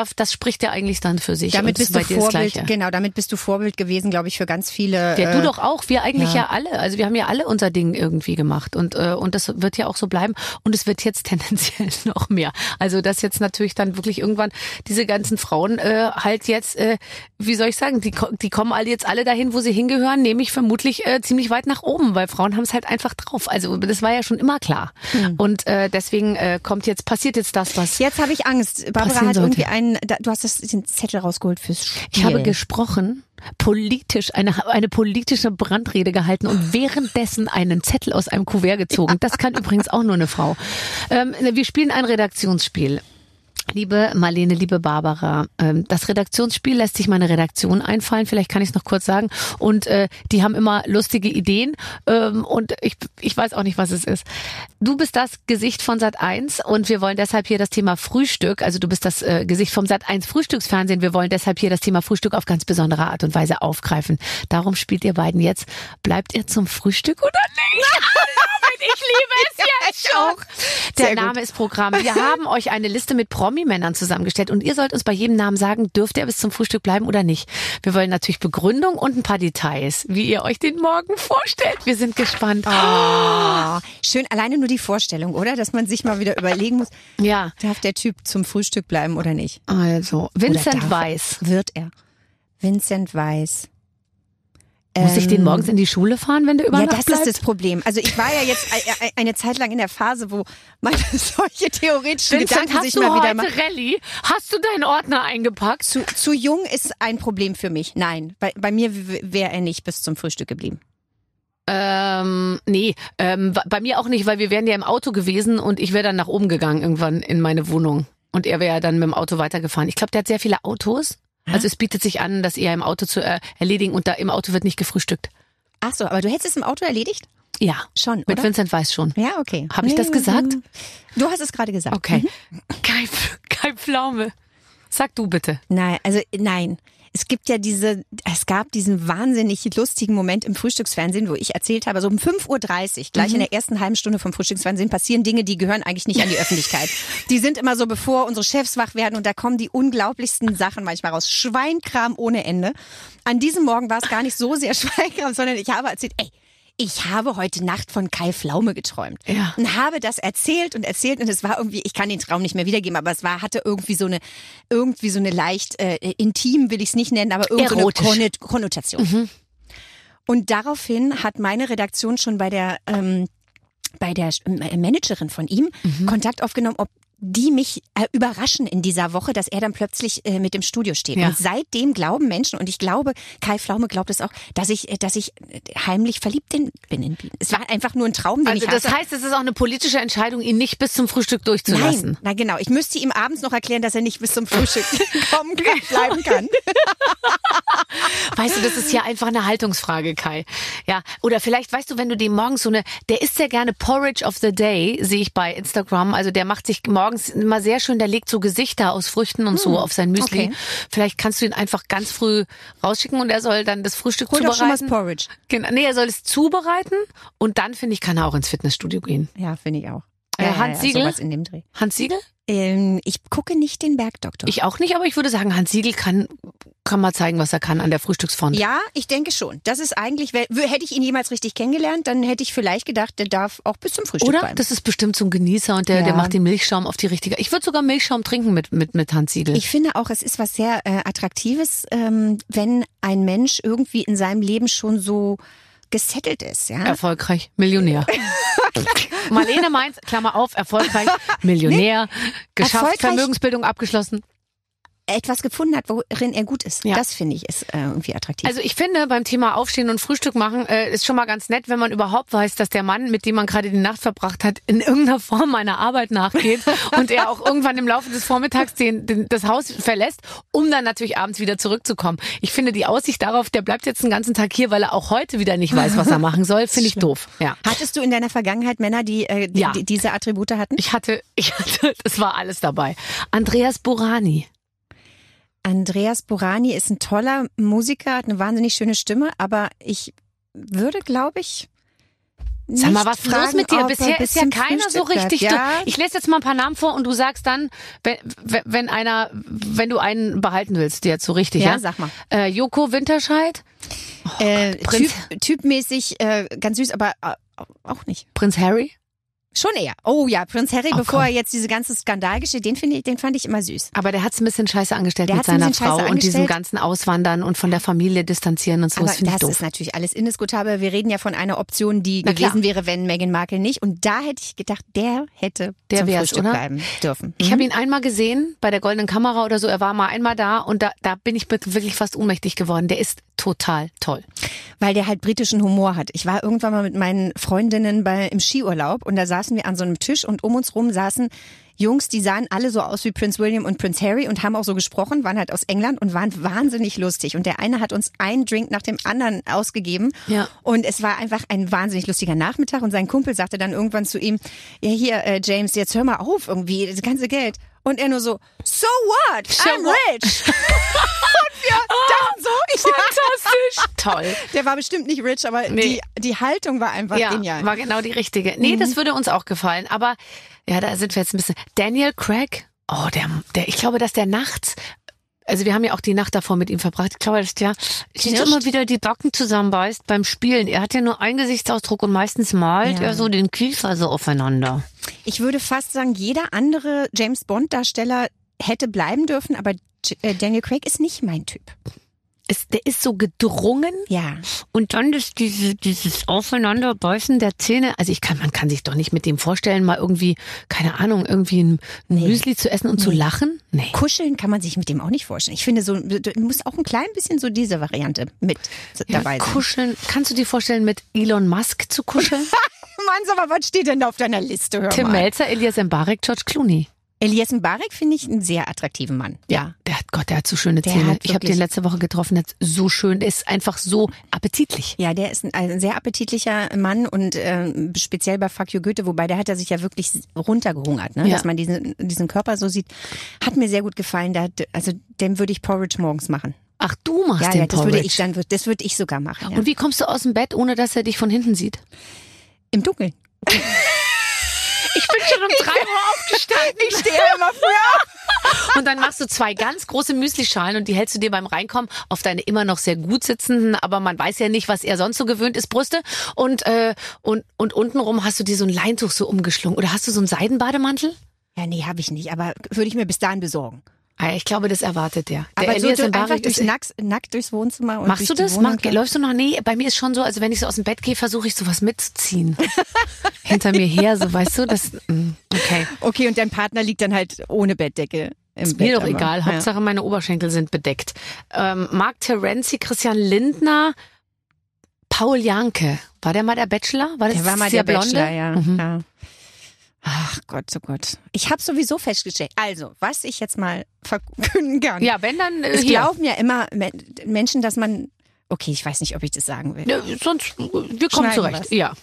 das, das spricht ja eigentlich dann für sich. Damit und bist du bei dir das Vorbild, Gleiche. genau, damit bist du Vorbild gewesen, glaube ich, für ganz viele. Ja, äh, du doch auch. Wir eigentlich ja. ja alle. Also wir haben ja alle unser Ding irgendwie gemacht und äh, und das wird ja auch so bleiben und es wird jetzt tendenziell noch mehr. Also dass jetzt natürlich dann wirklich irgendwann diese ganzen Frauen äh, halt jetzt, äh, wie soll ich sagen, die die kommen alle jetzt alle dahin, wo sie hingehören, nämlich vermutlich äh, ziemlich weit nach oben, weil Frauen haben es halt einfach drauf. Also das war ja schon immer klar. Mhm. Und äh, deswegen äh, kommt jetzt passiert jetzt das, was jetzt habe ich Angst. Barbara hat sollte. irgendwie einen. Da, du hast das, den Zettel rausgeholt fürs Spiel. Ich habe gesprochen, politisch, eine, eine politische Brandrede gehalten und währenddessen einen Zettel aus einem Kuvert gezogen. Das kann übrigens auch nur eine Frau. Ähm, wir spielen ein Redaktionsspiel. Liebe Marlene, liebe Barbara, das Redaktionsspiel lässt sich meine Redaktion einfallen, vielleicht kann ich es noch kurz sagen. Und äh, die haben immer lustige Ideen ähm, und ich, ich weiß auch nicht, was es ist. Du bist das Gesicht von Sat eins und wir wollen deshalb hier das Thema Frühstück, also du bist das äh, Gesicht vom Sat eins Frühstücksfernsehen, wir wollen deshalb hier das Thema Frühstück auf ganz besondere Art und Weise aufgreifen. Darum spielt ihr beiden jetzt. Bleibt ihr zum Frühstück oder nicht? Ich liebe es ja, jetzt schon. Der Name ist Programm. Wir haben euch eine Liste mit Promi-Männern zusammengestellt und ihr sollt uns bei jedem Namen sagen, dürft ihr bis zum Frühstück bleiben oder nicht. Wir wollen natürlich Begründung und ein paar Details, wie ihr euch den Morgen vorstellt. Wir sind gespannt. Oh, schön, alleine nur die Vorstellung, oder? Dass man sich mal wieder überlegen muss, ja. Darf der Typ zum Frühstück bleiben oder nicht? Also, Vincent Weiss. Wird er. Vincent Weiss. Muss ich den morgens in die Schule fahren, wenn der über Ja, Nacht das bleibt? ist das Problem. Also ich war ja jetzt eine Zeit lang in der Phase, wo man solche theoretischen Vincent, Gedanken hast sich du mal wieder heute macht. Rallye? Hast du deinen Ordner eingepackt? Zu, zu jung ist ein Problem für mich. Nein, bei, bei mir wäre er nicht bis zum Frühstück geblieben. Ähm, nee, ähm, bei mir auch nicht, weil wir wären ja im Auto gewesen und ich wäre dann nach oben gegangen irgendwann in meine Wohnung. Und er wäre ja dann mit dem Auto weitergefahren. Ich glaube, der hat sehr viele Autos. Also es bietet sich an, das eher im Auto zu äh, erledigen und da im Auto wird nicht gefrühstückt. Ach so, aber du hättest es im Auto erledigt? Ja, schon, mit oder? Vincent Weiss schon. Ja, okay. Habe ich das gesagt? Du hast es gerade gesagt. Okay. Mhm. Kein, kein Pflaume. Sag du bitte. Nein, also nein. Es gibt ja diese, es gab diesen wahnsinnig lustigen Moment im Frühstücksfernsehen, wo ich erzählt habe, so um fünf Uhr dreißig, gleich mhm. in der ersten halben Stunde vom Frühstücksfernsehen passieren Dinge, die gehören eigentlich nicht an die Öffentlichkeit. Die sind immer so, bevor unsere Chefs wach werden und da kommen die unglaublichsten Sachen manchmal raus. Schweinkram ohne Ende. An diesem Morgen war es gar nicht so sehr Schweinkram, sondern ich habe erzählt, ey, ich habe heute Nacht von Kai Pflaume geträumt. Ja. Und habe das erzählt und erzählt und es war irgendwie, ich kann den Traum nicht mehr wiedergeben, aber es war, hatte irgendwie so eine, irgendwie so eine leicht, äh, intim will ich es nicht nennen, aber irgendwie so eine Konnotation. Mhm. Und daraufhin hat meine Redaktion schon bei der, ähm, bei der Managerin von ihm mhm. Kontakt aufgenommen, ob die mich äh, überraschen in dieser Woche, dass er dann plötzlich äh, mit im Studio steht. Ja. Und seitdem glauben Menschen, und ich glaube, Kai Pflaume glaubt es auch, dass ich, äh, dass ich heimlich verliebt in, bin in Bienen. Es war einfach nur ein Traum, den also ich das hatte. heißt, es ist auch eine politische Entscheidung, ihn nicht bis zum Frühstück durchzulassen. Nein, na genau. Ich müsste ihm abends noch erklären, dass er nicht bis zum Frühstück kommen kann, bleiben kann. Weißt du, das ist ja einfach eine Haltungsfrage, Kai. Ja, oder vielleicht, weißt du, wenn du dem morgens so eine, der isst sehr gerne Porridge of the Day, sehe ich bei Instagram. Also der macht sich morgens immer sehr schön, der legt so Gesichter aus Früchten und hm, so auf sein Müsli. Okay. Vielleicht kannst du ihn einfach ganz früh rausschicken und er soll dann das Frühstück Hol zubereiten. Doch schon mal das Porridge. Genau. Nee, er soll es zubereiten und dann, finde ich, kann er auch ins Fitnessstudio gehen. Ja, finde ich auch. Äh, Hans ja, Siegel? Sowas in dem Dreh. Hans Siegel? Ähm, ich gucke nicht den Bergdoktor. Ich auch nicht, aber ich würde sagen, Hans Siegel kann, kann mal zeigen, was er kann an der Frühstücksfront. Ja, ich denke schon. Das ist eigentlich, hätte ich ihn jemals richtig kennengelernt, dann hätte ich vielleicht gedacht, der darf auch bis zum Frühstück Oder? bleiben. Das ist bestimmt so ein Genießer und der, ja. der macht den Milchschaum auf die richtige. Ich würde sogar Milchschaum trinken mit, mit, mit Hans Siegel. Ich finde auch, es ist was sehr äh, Attraktives, ähm, wenn ein Mensch irgendwie in seinem Leben schon so gesettelt ist. Ja? Erfolgreich, Millionär. Marlene Mainz, Klammer auf, erfolgreich, Millionär, nee, geschafft, erfolgreich, Vermögensbildung abgeschlossen. Etwas gefunden hat, worin er gut ist. Ja. Das finde ich ist äh, irgendwie attraktiv. Also ich finde, beim Thema Aufstehen und Frühstück machen äh, ist schon mal ganz nett, wenn man überhaupt weiß, dass der Mann, mit dem man gerade die Nacht verbracht hat, in irgendeiner Form einer Arbeit nachgeht und er auch irgendwann im Laufe des Vormittags den, den, das Haus verlässt, um dann natürlich abends wieder zurückzukommen. Ich finde die Aussicht darauf, der bleibt jetzt den ganzen Tag hier, weil er auch heute wieder nicht weiß, was er machen soll, finde ich doof. Ja. Hattest du in deiner Vergangenheit Männer, die, äh, die, ja. die diese Attribute hatten? Ich hatte, ich hatte, das war alles dabei. Andreas Burani. Andreas Burani ist ein toller Musiker, hat eine wahnsinnig schöne Stimme, aber ich würde, glaube ich, nicht Sag mal, was ist los fragen, mit dir? ob er Bisher bis ist ja zum keiner so Frühstück richtig. bleibt. Ja? Du, ich lese jetzt mal ein paar Namen vor und du sagst dann, wenn, wenn einer, wenn du einen behalten willst, jetzt so richtig, ja? Ja, sag mal. Äh, Joko Winterscheid, Oh, äh, typ, typmäßig äh, ganz süß, aber äh, auch nicht. Prinz Harry. Schon eher. Oh ja, Prinz Harry, Oh, bevor komm. er jetzt diese ganze Skandalgeschichte, den finde ich, den fand ich immer süß. Aber der hat's ein bisschen scheiße angestellt Der mit hat's ein seiner bisschen Frau scheiße und diesem angestellt. ganzen Auswandern und von der Familie distanzieren und so. Aber Das finde ich das doof. ist natürlich alles indiskutabel. Wir reden ja von einer Option, die Na gewesen klar. wäre, wenn Meghan Markle nicht. Und da hätte ich gedacht, der hätte Der zum wär's, Frühstück oder? bleiben dürfen. Ich Mhm. habe ihn einmal gesehen bei der Goldenen Kamera oder so. Er war mal einmal da und da, da bin ich wirklich fast ohnmächtig geworden. Der ist total toll. Weil der halt britischen Humor hat. Ich war irgendwann mal mit meinen Freundinnen bei, im Skiurlaub und da saßen wir an so einem Tisch und um uns rum saßen Jungs, die sahen alle so aus wie Prince William und Prince Harry und haben auch so gesprochen, waren halt aus England und waren wahnsinnig lustig. Und der eine hat uns einen Drink nach dem anderen ausgegeben. Ja. Und es war einfach ein wahnsinnig lustiger Nachmittag. Und sein Kumpel sagte dann irgendwann zu ihm, ja hier, äh, James, jetzt hör mal auf irgendwie, das ganze Geld. Und er nur so, so what? So I'm what? rich. Und wir dachten so, ich Fantastisch. Toll. der war bestimmt nicht rich, aber Nee. die, die Haltung war einfach Ja, genial. war genau die richtige. Nee, das würde uns auch gefallen. Aber ja, da sind wir jetzt ein bisschen. Daniel Craig, oh, der, der, ich glaube, dass der nachts, also wir haben ja auch die Nacht davor mit ihm verbracht. Ich glaube, dass der sich Knirscht. immer wieder die Backen zusammenbeißt beim Spielen. Er hat ja nur einen Gesichtsausdruck und meistens malt Ja. er so den Kiefer so aufeinander. Ich würde fast sagen, jeder andere James Bond Darsteller hätte bleiben dürfen, aber J- äh, Daniel Craig ist nicht mein Typ. Es, der ist so gedrungen. Ja. Und dann das, diese, dieses Aufeinanderbeißen der Zähne. Also ich kann, man kann sich doch nicht mit dem vorstellen, mal irgendwie, keine Ahnung, irgendwie ein, ein Müsli zu essen und zu lachen. Nee. Kuscheln kann man sich mit dem auch nicht vorstellen. Ich finde, so, du musst auch ein klein bisschen so diese Variante mit Ja, dabei sein. kuscheln. Kannst du dir vorstellen, mit Elon Musk zu kuscheln? Mann, sag mal, was steht denn da auf deiner Liste? Hör Tim mal. Melzer, Elias Mbarek, George Clooney. Elias Mbarek finde ich einen sehr attraktiven Mann. Ja. Der hat, Gott, der hat so schöne Der Zähne. hat Ich habe wirklich- den letzte Woche getroffen, der hat so schön, der ist einfach so appetitlich. Ja, der ist ein, ein sehr appetitlicher Mann und äh, speziell bei Fuck You Goethe, wobei der hat er sich ja wirklich runtergehungert, ne? Ja. Dass man diesen, diesen Körper so sieht. Hat mir sehr gut gefallen. Der hat, also dem würde ich Porridge morgens machen. Ach, du machst Ja, den ja, das Porridge. würde ich dann, das würde ich sogar machen. Ja. Und wie kommst du aus dem Bett, ohne dass er dich von hinten sieht? Im Dunkeln. Ich bin schon um drei Uhr aufgestanden. Ich stehe immer früher. Und dann machst du zwei ganz große Müslischalen und die hältst du dir beim Reinkommen auf deine immer noch sehr gut sitzenden, aber man weiß ja nicht, was er sonst so gewöhnt ist, Brüste. Und, äh, und, und untenrum hast du dir so ein Leintuch so umgeschlungen. Oder hast du so einen Seidenbademantel? Ja, nee, habe ich nicht, aber würde ich mir bis dahin besorgen. Ah, ich glaube, das erwartet der. der Aber so Elias du, Mbarek einfach durch ist- nackt, nackt durchs Wohnzimmer und Machst durch du die das? Wohnung. Mach, läufst du noch? Nee, bei mir ist schon so, also wenn ich so aus dem Bett gehe, versuche ich sowas mitzuziehen. Hinter mir her, so weißt du, das, mm, okay. Okay, und dein Partner liegt dann halt ohne Bettdecke im Ist Bett. mir doch aber- egal, ja. Hauptsache meine Oberschenkel sind bedeckt. Ähm, Mark Terenzi, Christian Lindner, Paul Janke. War der mal der Bachelor? War das Der war mal der der Blonde? Bachelor, ja. Mhm. ja. Ach Gott, oh Gott. Ich habe sowieso festgestellt. Also, was ich jetzt mal verkünden kann. Ja, wenn dann äh, Es hier. glauben ja immer Men- Menschen, dass man. Okay, ich weiß nicht, ob ich das sagen will. Ja, sonst, wir kommen Schneiden zurecht. wir's. Ja.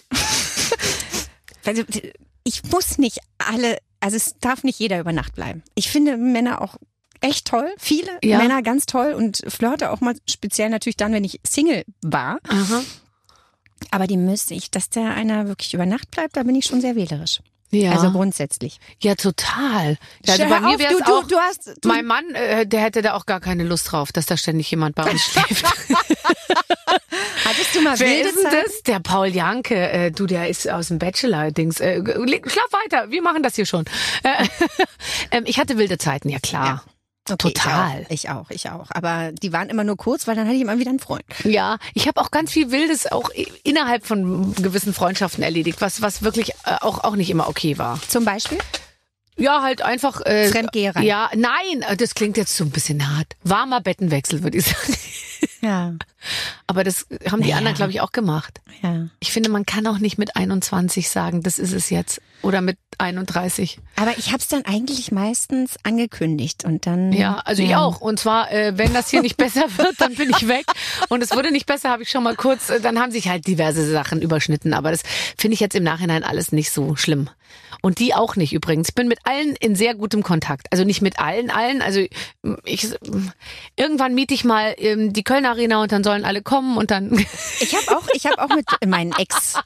Also, ich muss nicht alle. Also, es darf nicht jeder über Nacht bleiben. Ich finde Männer auch echt toll. Viele Ja. Männer ganz toll und flirte auch mal speziell natürlich dann, wenn ich Single war. Aha. Aber die müsste ich, dass der einer wirklich über Nacht bleibt, da bin ich schon sehr wählerisch. Ja. Also grundsätzlich. Ja, total. Ja, also Hör bei mir auf, wäre es du, du, auch. du hast, du, Mein Mann, äh, der hätte da auch gar keine Lust drauf, dass da ständig jemand bei uns schläft. hattest du mal Wer wilde ist denn Zeiten? das? Der Paul Janke. Äh, du, der ist aus dem Bachelor-Dings. Äh, leg- schlaf weiter, wir machen das hier schon. Äh, ähm, ich hatte wilde Zeiten, ja klar. Okay, Total. Ich auch, ich auch, ich auch. Aber die waren immer nur kurz, weil dann hatte ich immer wieder einen Freund. Ja, ich habe auch ganz viel Wildes auch i- innerhalb von gewissen Freundschaften erledigt, was was wirklich äh, auch auch nicht immer okay war. Zum Beispiel? Ja, halt einfach äh, Fremdgeherei. Ja, nein, äh, das klingt jetzt so ein bisschen hart. Warmer Bettenwechsel, würde ich sagen. Ja. Aber das haben die Naja. anderen, glaube ich, auch gemacht. Ja. Ich finde, man kann auch nicht mit einundzwanzig sagen, das ist es jetzt. Oder mit einunddreißig. Aber ich habe es dann eigentlich meistens angekündigt und dann. Ja, also ich ja. auch. Und zwar, äh, wenn das hier nicht besser wird, dann bin ich weg. Und es wurde nicht besser, habe ich schon mal kurz, äh, dann haben sich halt diverse Sachen überschnitten. Aber das finde ich jetzt im Nachhinein alles nicht so schlimm. Und die auch nicht übrigens. Ich bin mit allen in sehr gutem Kontakt. Also nicht mit allen, allen. Also ich irgendwann miete ich mal ähm, die Köln Arena und dann sollen alle kommen und dann. Ich habe auch, ich habe auch mit meinen Ex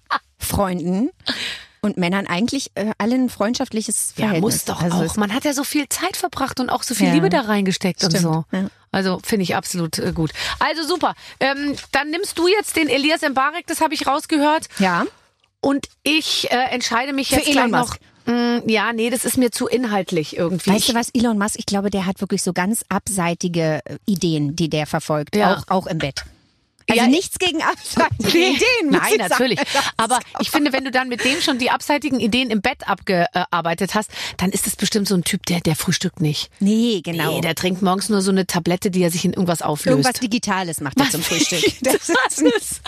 Freunden und Männern eigentlich äh, alle ein freundschaftliches Verhältnis. Ja, muss doch also auch. Man hat ja so viel Zeit verbracht und auch so viel Ja. Liebe da reingesteckt Stimmt, und so. ja. Also finde ich absolut äh, gut. Also super. Ähm, dann nimmst du jetzt den Elias Mbarek, das habe ich rausgehört. Ja. Und ich äh, entscheide mich Für jetzt gleich Elon noch. Musk. Mh, ja, nee, das ist mir zu inhaltlich irgendwie. Weißt du was, Elon Musk, ich glaube, der hat wirklich so ganz abseitige äh, Ideen, die der verfolgt, Ja. auch, auch im Bett. Also Ja, nichts gegen abseitige Nee, Ideen. muss Nein, ich sagen. natürlich. Aber ich finde, wenn du dann mit dem schon die abseitigen Ideen im Bett abgearbeitet hast, dann ist das bestimmt so ein Typ, der, der frühstückt nicht. Nee, genau. Nee, der trinkt morgens nur so eine Tablette, die er sich in irgendwas auflöst. Irgendwas Digitales macht er zum Frühstück. Das ist es.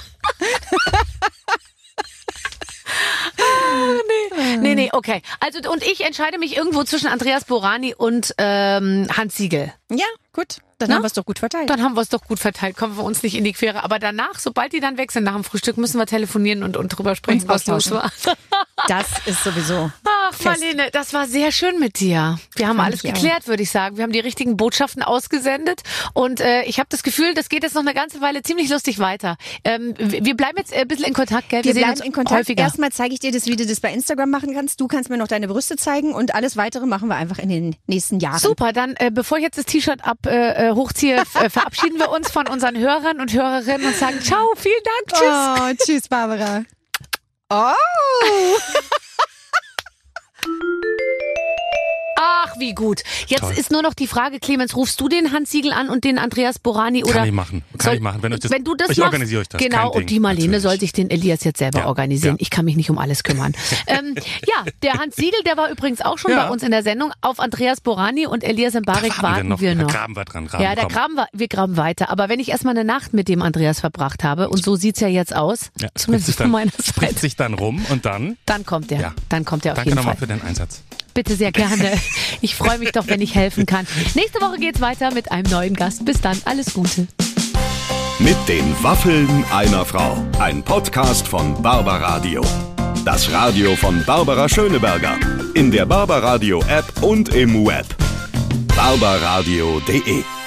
ah, nee. nee, nee, okay. Also und ich entscheide mich irgendwo zwischen Andreas Borani und ähm, Hans Siegel. Ja, gut. Dann Na? haben wir es doch gut verteilt. Dann haben wir es doch gut verteilt, kommen wir uns nicht in die Quere. Aber danach, sobald die dann weg sind nach dem Frühstück, müssen wir telefonieren und, und drüber sprechen, Uns was los austauschen. war. Das ist sowieso. Ach, fest. Marlene, das war sehr schön mit dir. Wir haben Fand alles ich auch. geklärt, würde ich sagen. Wir haben die richtigen Botschaften ausgesendet. Und äh, ich habe das Gefühl, das geht jetzt noch eine ganze Weile ziemlich lustig weiter. Ähm, wir wir bleiben jetzt ein bisschen in Kontakt, gell? Wir sehen bleiben uns in Kontakt. häufiger. Erstmal zeige ich dir das, wie du das bei Instagram machen kannst. Du kannst mir noch deine Brüste zeigen und alles weitere machen wir einfach in den nächsten Jahren. Super, dann äh, bevor ich jetzt das T-Shirt ab äh, hochziehe, f- äh, verabschieden wir uns von unseren Hörern und Hörerinnen und sagen ciao, vielen Dank, tschüss. Oh, tschüss, Barbara. Oh. Ach, wie gut. Jetzt Toll. ist nur noch die Frage, Clemens, rufst du den Hans Siegel an und den Andreas Borani? Oder Kann ich machen. Kann soll, ich machen. Wenn, euch das, wenn du das ich machst, organisiere euch das. Genau, Kein Ding, und die Marlene natürlich. soll sich den Elias jetzt selber Ja, organisieren. ja. Ich kann mich nicht um alles kümmern. ähm, ja, der Hans Siegel, der war übrigens auch schon Ja. bei uns in der Sendung. Auf Andreas Borani und Elias Mbarek Da warten wir noch. Da graben wir dran. Graben, Ja, da komm. graben wir, wir graben weiter. Aber wenn ich erstmal eine Nacht mit dem Andreas verbracht habe, und so sieht's ja jetzt aus, Ja, spricht zumindest sich von dann, meiner spricht Seite, sich dann rum und dann. dann kommt er. Ja. Dann kommt er auf Danke jeden nochmal Fall. für den Einsatz. Bitte sehr gerne. Ich freue mich doch, wenn ich helfen kann. Nächste Woche geht's weiter mit einem neuen Gast. Bis dann, alles Gute. Mit den Waffeln einer Frau. Ein Podcast von Barbaradio. Das Radio von Barbara Schöneberger. In der Barbaradio App und im Web. barbaradio punkt de